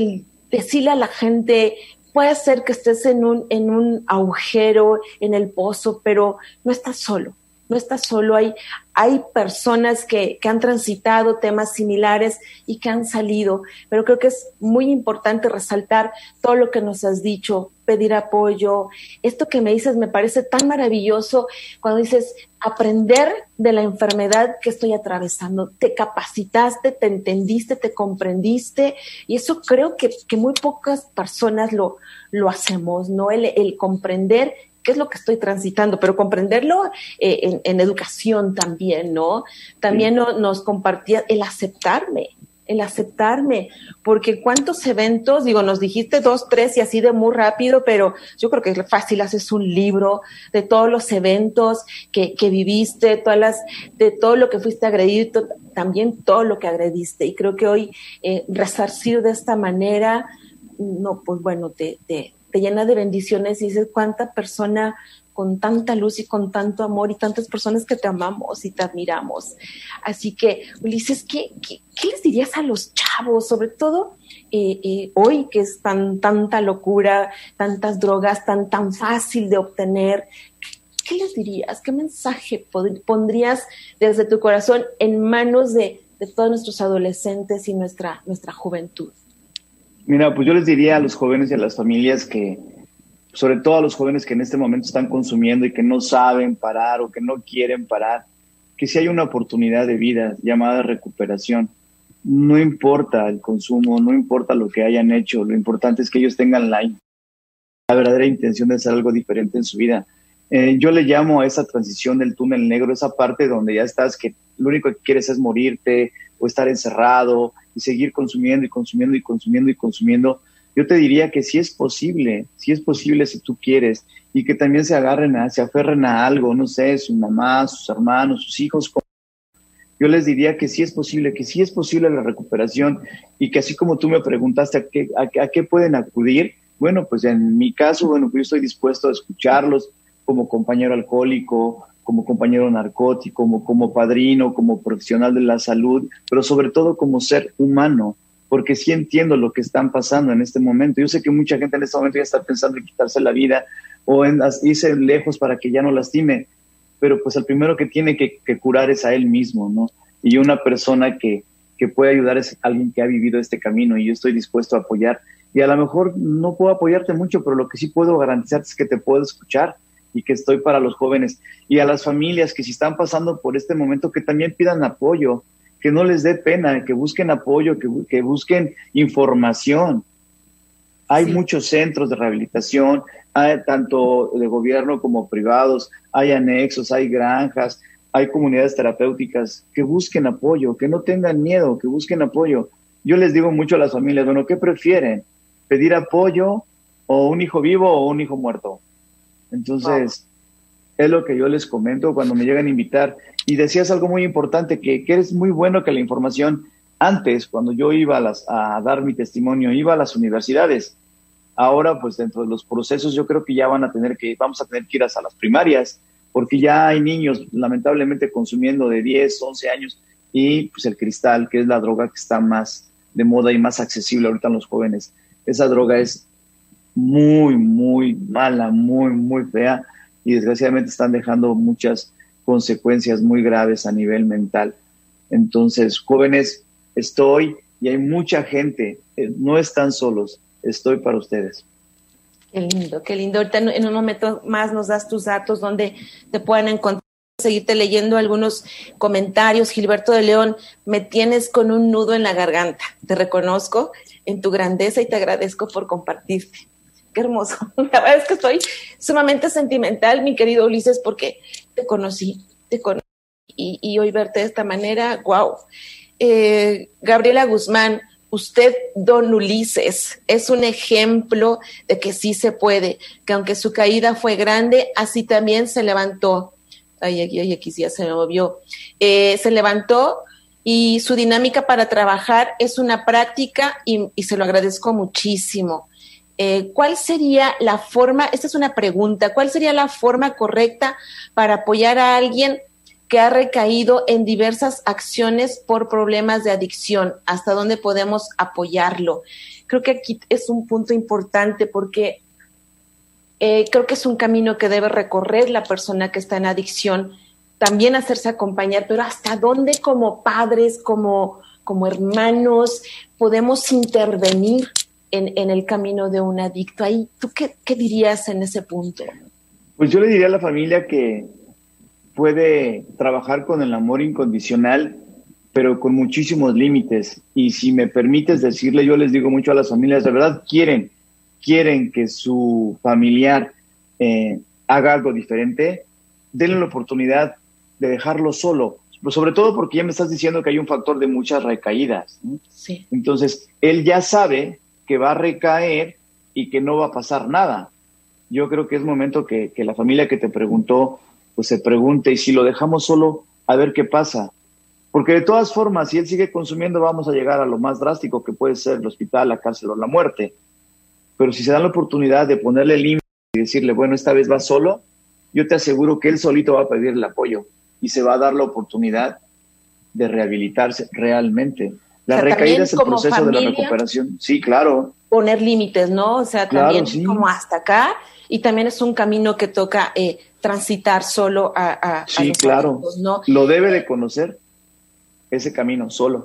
Speaker 2: decirle a la gente, puede ser que estés en un, en un agujero, en el pozo, pero no estás solo. No estás solo, hay, hay personas que, que han transitado temas similares y que han salido, pero creo que es muy importante resaltar todo lo que nos has dicho, pedir apoyo. Esto que me dices me parece tan maravilloso cuando dices aprender de la enfermedad que estoy atravesando. Te capacitaste, te entendiste, te comprendiste, y eso creo que, que muy pocas personas lo, lo hacemos, ¿no? El, el comprender qué es lo que estoy transitando, pero comprenderlo eh, en, en educación también, ¿no? También sí. no, nos compartía el aceptarme, el aceptarme, porque cuántos eventos, digo, nos dijiste dos, tres y así de muy rápido, pero yo creo que es fácil, haces un libro de todos los eventos que, que viviste, todas las, de todo lo que fuiste agredido, también todo lo que agrediste, y creo que hoy eh, resarcir de esta manera, no, pues bueno, te, te te llena de bendiciones y dices cuánta persona con tanta luz y con tanto amor y tantas personas que te amamos y te admiramos. Así que, Ulises, ¿qué, qué, qué les dirías a los chavos? Sobre todo eh, eh, hoy que es tan tanta locura, tantas drogas, tan, tan fácil de obtener. ¿Qué les dirías? ¿Qué mensaje pod- pondrías desde tu corazón en manos de, de todos nuestros adolescentes y nuestra, nuestra juventud?
Speaker 4: Mira, pues yo les diría a los jóvenes y a las familias que, sobre todo a los jóvenes que en este momento están consumiendo y que no saben parar o que no quieren parar, que si hay una oportunidad de vida llamada recuperación. No importa el consumo, no importa lo que hayan hecho, lo importante es que ellos tengan la, la verdadera intención de hacer algo diferente en su vida. Eh, yo le llamo a esa transición del túnel negro, esa parte donde ya estás, que lo único que quieres es morirte o estar encerrado y seguir consumiendo y consumiendo y consumiendo y consumiendo. Yo te diría que sí es posible, sí es posible si tú quieres, y que también se agarren, a, se aferren a algo, no sé, su mamá, sus hermanos, sus hijos. Yo les diría que sí es posible, que sí es posible la recuperación, y que así como tú me preguntaste a qué, a, a qué pueden acudir, bueno, pues en mi caso, bueno, pues yo estoy dispuesto a escucharlos como compañero alcohólico, como compañero narcótico, como, como padrino, como profesional de la salud, pero sobre todo como ser humano, porque sí entiendo lo que están pasando en este momento. Yo sé que mucha gente en este momento ya está pensando en quitarse la vida o en irse lejos para que ya no lastime, pero pues el primero que tiene que, que curar es a él mismo, ¿no? Y una persona que, que puede ayudar es alguien que ha vivido este camino, y yo estoy dispuesto a apoyar. Y a lo mejor no puedo apoyarte mucho, pero lo que sí puedo garantizarte es que te puedo escuchar, y que estoy para los jóvenes y a las familias que si están pasando por este momento, que también pidan apoyo, que no les dé pena, que busquen apoyo, que, que busquen información. Hay sí. muchos centros de rehabilitación, hay tanto de gobierno como privados, hay anexos, hay granjas, hay comunidades terapéuticas, que busquen apoyo, que no tengan miedo, que busquen apoyo. Yo les digo mucho a las familias, bueno, ¿qué prefieren? ¿Pedir apoyo o un hijo vivo o un hijo muerto? Entonces, wow. es lo que yo les comento cuando me llegan a invitar. Y decías algo muy importante, que, que eres muy bueno que la información, antes, cuando yo iba a, las, a dar mi testimonio, iba a las universidades. Ahora, pues dentro de los procesos, yo creo que ya van a tener que, vamos a tener que ir hasta las primarias, porque ya hay niños, lamentablemente, consumiendo de diez, once años, y pues el cristal, que es la droga que está más de moda y más accesible ahorita en los jóvenes. Esa droga es muy, muy mala, muy, muy fea, y desgraciadamente están dejando muchas consecuencias muy graves a nivel mental. Entonces, jóvenes, estoy, y hay mucha gente, eh, no están solos, estoy para ustedes.
Speaker 2: Qué lindo, qué lindo. Ahorita en un momento más nos das tus datos donde te puedan encontrar, seguirte leyendo algunos comentarios. Gilberto de León, me tienes con un nudo en la garganta, te reconozco en tu grandeza y te agradezco por compartirte. Qué hermoso. La verdad es que estoy sumamente sentimental, mi querido Ulises, porque te conocí, te conocí y, y hoy verte de esta manera, wow. Eh, Gabriela Guzmán, usted, don Ulises, es un ejemplo de que sí se puede, que aunque su caída fue grande, así también se levantó. Ay, aquí, ay, aquí sí ya se me movió. Eh, se levantó y su dinámica para trabajar es una práctica y, y se lo agradezco muchísimo. Eh, ¿Cuál sería la forma, esta es una pregunta, cuál sería la forma correcta para apoyar a alguien que ha recaído en diversas acciones por problemas de adicción. ¿Hasta dónde podemos apoyarlo? Creo que aquí es un punto importante porque eh, creo que es un camino que debe recorrer la persona que está en adicción, también hacerse acompañar, pero ¿hasta dónde como padres, como, como hermanos, podemos intervenir en, en el camino de un adicto? Ahí, ¿tú qué, qué dirías en ese punto?
Speaker 4: Pues yo le diría a la familia que puede trabajar con el amor incondicional, pero con muchísimos límites. Y si me permites decirle, yo les digo mucho a las familias, de verdad quieren, quieren que su familiar eh, haga algo diferente, denle la oportunidad de dejarlo solo, sobre todo porque ya me estás diciendo que hay un factor de muchas recaídas, ¿no?
Speaker 2: Sí.
Speaker 4: Entonces, él ya sabe que va a recaer y que no va a pasar nada. Yo creo que es momento que, que la familia que te preguntó, pues se pregunte, y si lo dejamos solo, a ver qué pasa. Porque de todas formas, si él sigue consumiendo, vamos a llegar a lo más drástico que puede ser el hospital, la cárcel o la muerte. Pero si se da la oportunidad de ponerle límites y decirle, bueno, esta vez va solo, yo te aseguro que él solito va a pedir el apoyo y se va a dar la oportunidad de rehabilitarse realmente. La
Speaker 2: O sea,
Speaker 4: recaída es el
Speaker 2: como
Speaker 4: proceso de la
Speaker 2: familia,
Speaker 4: recuperación. Sí, claro.
Speaker 2: Poner límites, ¿no? O sea,
Speaker 4: Claro,
Speaker 2: también
Speaker 4: sí.
Speaker 2: como hasta acá, y también es un camino que toca eh, transitar solo a, a,
Speaker 4: Sí,
Speaker 2: a los
Speaker 4: claro.
Speaker 2: adictos, ¿no?
Speaker 4: Lo debe de conocer, ese camino solo.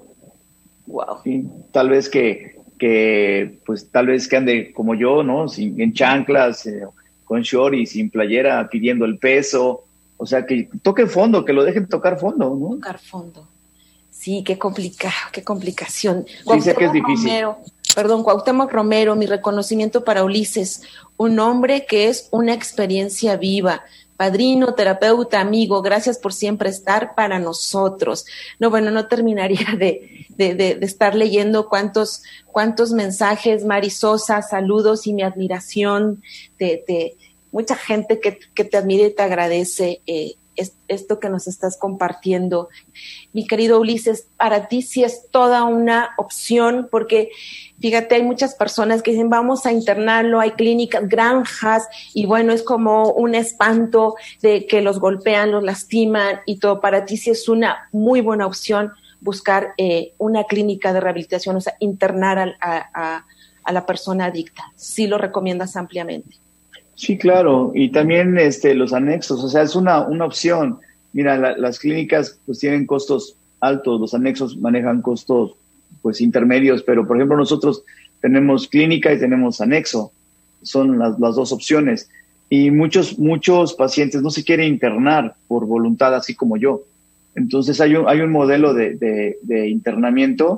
Speaker 2: Wow.
Speaker 4: Sí, tal vez que, que, pues tal vez que ande como yo, ¿no? Sin, en chanclas, eh, con short y sin playera, pidiendo el peso. O sea, que toque fondo, que lo dejen tocar fondo, ¿no?
Speaker 2: Tocar fondo. Sí, qué complicado, qué complicación.
Speaker 4: Sí, sé que es difícil.
Speaker 2: Romero, perdón, Cuauhtémoc Romero, mi reconocimiento para Ulises, un hombre que es una experiencia viva, padrino, terapeuta, amigo, gracias por siempre estar para nosotros. No, bueno, no terminaría de, de, de, de estar leyendo cuántos, cuántos mensajes, Mari Sosa, saludos y mi admiración de, de mucha gente que, que te admira y te agradece eh, es, esto que nos estás compartiendo. Mi querido Ulises, para ti sí es toda una opción, porque fíjate, hay muchas personas que dicen vamos a internarlo, hay clínicas, granjas, y bueno, es como un espanto de que los golpean, los lastiman y todo. Para ti sí es una muy buena opción buscar eh, una clínica de rehabilitación, o sea, internar a, a, a la persona adicta. Sí lo recomiendas ampliamente.
Speaker 4: Sí, claro, y también este, los anexos, o sea, es una, una opción. Mira, la, las clínicas pues tienen costos altos, los anexos manejan costos pues intermedios, pero por ejemplo nosotros tenemos clínica y tenemos anexo, son las, las dos opciones. Y muchos, muchos pacientes no se quieren internar por voluntad, así como yo. Entonces hay un, hay un modelo de, de, de internamiento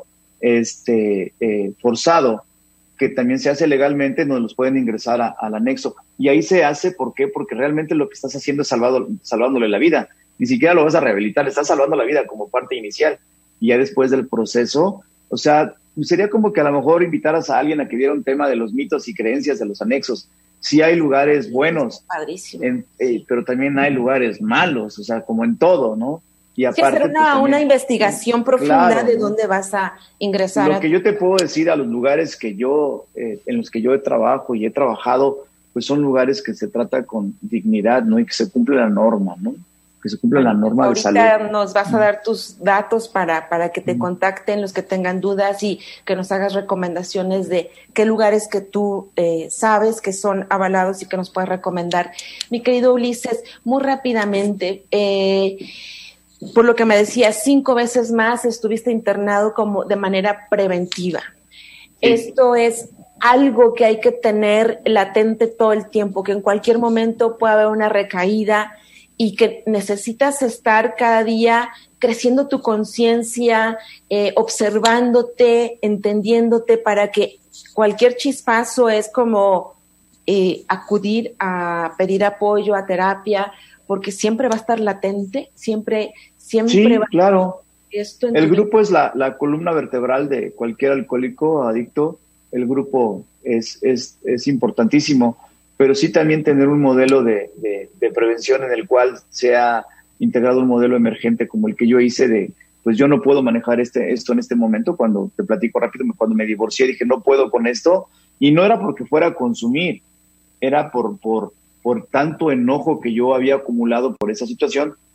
Speaker 4: este, eh, forzado, que también se hace legalmente, nos los pueden ingresar a, al anexo. Y ahí se hace, ¿por qué? Porque realmente lo que estás haciendo es salvado, salvándole la vida. Ni siquiera lo vas a rehabilitar, estás salvando la vida como parte inicial. Y ya después del proceso, o sea, sería como que a lo mejor invitaras a alguien a que diera un tema de los mitos y creencias de los anexos. Sí hay lugares buenos,
Speaker 2: Padrísimo.
Speaker 4: En, eh, pero también hay lugares malos, o sea, como en todo, ¿no? Y aparte,
Speaker 2: sí, hacer una,
Speaker 4: pues, también,
Speaker 2: una investigación profunda
Speaker 4: claro,
Speaker 2: de
Speaker 4: ¿no?
Speaker 2: dónde vas a ingresar.
Speaker 4: Lo que yo te puedo decir a los lugares que yo, eh, en los que yo he trabajado y he trabajado, pues son lugares que se trata con dignidad, ¿no? Y que se cumple la norma, ¿no? Que se cumple la norma
Speaker 2: Ahorita
Speaker 4: de salud.
Speaker 2: nos vas a dar tus datos para, para que te mm. contacten los que tengan dudas y que nos hagas recomendaciones de qué lugares que tú eh, sabes que son avalados y que nos puedes recomendar. Mi querido Ulises, muy rápidamente, eh, por lo que me decías, cinco veces más estuviste internado como de manera preventiva. Sí. Esto es algo que hay que tener latente todo el tiempo, que en cualquier momento puede haber una recaída y que necesitas estar cada día creciendo tu conciencia, eh, observándote, entendiéndote, para que cualquier chispazo es como eh, acudir a pedir apoyo, a terapia, porque siempre va a estar latente, siempre, siempre
Speaker 4: sí,
Speaker 2: va a
Speaker 4: claro.
Speaker 2: Esto
Speaker 4: el grupo es la, la columna vertebral de cualquier alcohólico adicto. El grupo es, es, es importantísimo, pero sí también tener un modelo de, de, de prevención en el cual sea integrado un modelo emergente como el que yo hice de, pues yo no puedo manejar este, esto en este momento. Cuando te platico rápido, cuando me divorcié dije no puedo con esto, y no era porque fuera a consumir, era por, por, por tanto enojo que yo había acumulado por esa situación,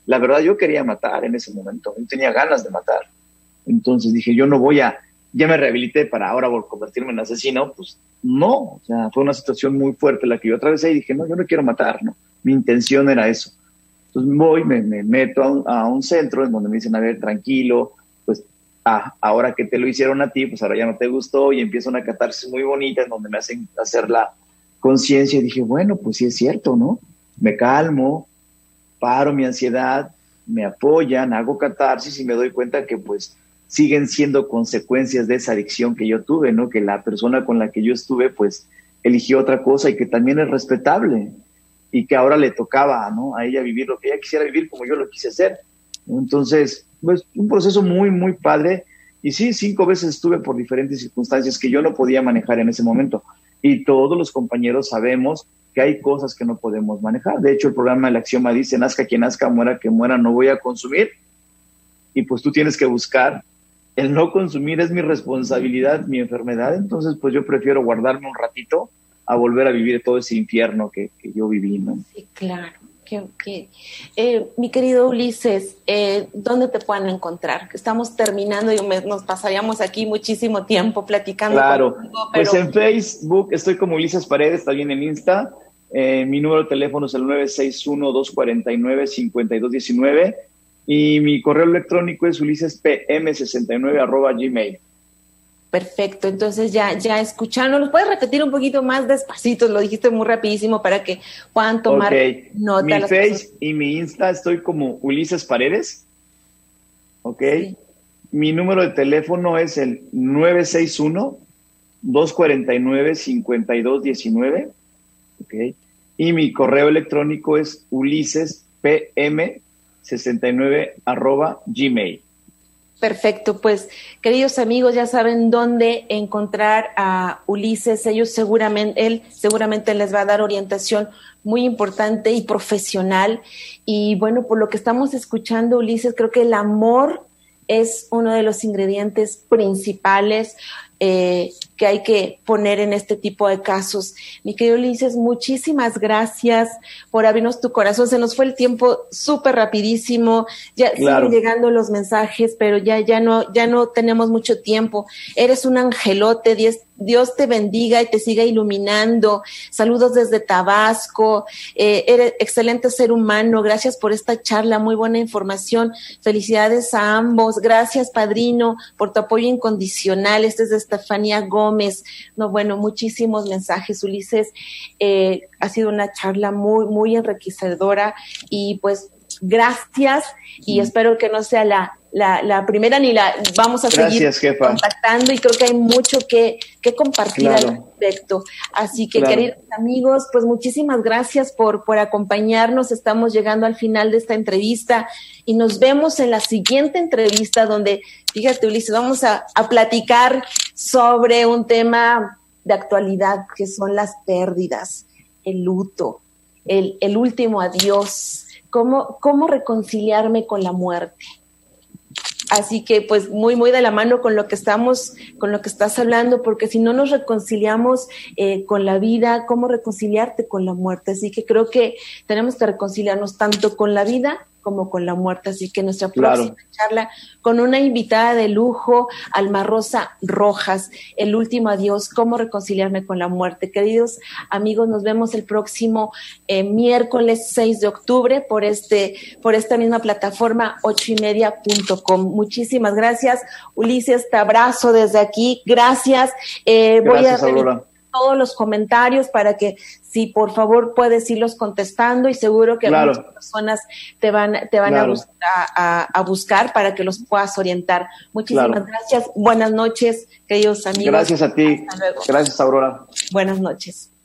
Speaker 4: la verdad yo quería matar en ese momento, yo tenía ganas de matar. Entonces dije, yo no voy a, ya me rehabilité para ahora convertirme en asesino, pues no, o sea, fue una situación muy fuerte la que yo atravesé y dije, no, yo no quiero matar, no, mi intención era eso. Entonces voy, me, me meto a un, a un centro en donde me dicen, a ver, tranquilo, pues ah, ahora que te lo hicieron a ti, pues ahora ya no te gustó, y empieza una catarsis muy bonita en donde me hacen hacer la conciencia y dije, bueno, pues sí es cierto, ¿no? Me calmo, paro mi ansiedad, me apoyan, hago catarsis y me doy cuenta que pues siguen siendo consecuencias de esa adicción que yo tuve, ¿no? Que la persona con la que yo estuve pues eligió otra cosa y que también es respetable y que ahora le tocaba, ¿no? A ella vivir lo que ella quisiera vivir como yo lo quise hacer. Entonces, pues un proceso muy, muy padre. Y sí, cinco veces estuve por diferentes circunstancias que yo no podía manejar en ese momento. Y todos los compañeros sabemos que hay cosas que no podemos manejar. De hecho, el programa El Axioma dice, nazca quien nazca, muera que muera, no voy a consumir. Y pues tú tienes que buscar. El no consumir es mi responsabilidad, mi enfermedad. Entonces, pues yo prefiero guardarme un ratito a volver a vivir todo ese infierno que, que yo viví, ¿no?
Speaker 2: Sí, claro. Que, que, eh, mi querido Ulises, eh, ¿dónde te pueden encontrar? Estamos terminando y me, nos pasaríamos aquí muchísimo tiempo platicando.
Speaker 4: Claro,
Speaker 2: contigo, pero...
Speaker 4: pues en Facebook estoy como Ulises Paredes, también en Insta. Eh, mi número de teléfono es el nueve seis uno, dos cuatro nueve, cinco dos uno nueve y mi correo electrónico es ulisespm sesenta y nueve arroba gmail.
Speaker 2: Perfecto, entonces ya, ya escucharon, ¿los puedes repetir un poquito más despacito? Lo dijiste muy rapidísimo para que puedan tomar
Speaker 4: okay.
Speaker 2: nota.
Speaker 4: Mi
Speaker 2: las
Speaker 4: Face
Speaker 2: cosas.
Speaker 4: Y mi Insta estoy como Ulises Paredes, ok. Sí. Mi número de teléfono es el nueve seis uno, dos cuatro nueve, cinco dos uno nueve, ok. Y mi correo electrónico es ulisespm sesenta y nueve arroba gmail.
Speaker 2: Perfecto, pues queridos amigos, ya saben dónde encontrar a Ulises. Ellos seguramente, él seguramente les va a dar orientación muy importante y profesional. Y bueno, por lo que estamos escuchando, Ulises, creo que el amor es uno de los ingredientes principales eh, que hay que poner en este tipo de casos. Mi querido Ulises, muchísimas gracias por abrirnos tu corazón. Se nos fue el tiempo súper rapidísimo. Ya claro. Siguen llegando los mensajes, pero ya, ya no, ya no tenemos mucho tiempo. Eres un angelote. Dios, Dios te bendiga y te siga iluminando. Saludos desde Tabasco. Eh, eres excelente ser humano. Gracias por esta charla. Muy buena información. Felicidades a ambos. Gracias, padrino, por tu apoyo incondicional. Este es de Estefanía Gómez. No, bueno, muchísimos mensajes, Ulises. Eh, ha sido una charla muy, muy enriquecedora y pues gracias y mm. espero que no sea la, la, la primera ni la vamos a
Speaker 4: gracias,
Speaker 2: seguir
Speaker 4: jefa.
Speaker 2: contactando y creo que hay mucho que, que compartir claro. al respecto. Así que, claro. queridos amigos, pues muchísimas gracias por, por acompañarnos. Estamos llegando al final de esta entrevista y nos vemos en la siguiente entrevista donde, fíjate, Ulises, vamos a, a platicar sobre un tema de actualidad que son las pérdidas, el luto, el, el último adiós, cómo, cómo reconciliarme con la muerte. Así que pues muy, muy de la mano con lo que estamos, con lo que estás hablando, porque si no nos reconciliamos eh, con la vida, ¿cómo reconciliarte con la muerte? Así que creo que tenemos que reconciliarnos tanto con la vida como con la muerte. Así que nuestra próxima claro. charla con una invitada de lujo, Alma Rosa Rojas, el último adiós, cómo reconciliarme con la muerte. Queridos amigos, nos vemos el próximo eh, miércoles seis de octubre por este, por esta misma plataforma ocho y media punto com. Muchísimas gracias, Ulises, te abrazo desde aquí, gracias. Eh,
Speaker 4: gracias,
Speaker 2: voy a
Speaker 4: Aurora.
Speaker 2: Todos los comentarios para que si por favor puedes irlos contestando y seguro que
Speaker 4: claro.
Speaker 2: muchas personas te van, te van claro. a, bus- a, a buscar para que los puedas orientar. Muchísimas claro. gracias. Buenas noches, queridos amigos.
Speaker 4: Gracias a ti.
Speaker 2: Hasta luego.
Speaker 4: Gracias, Aurora.
Speaker 2: Buenas noches.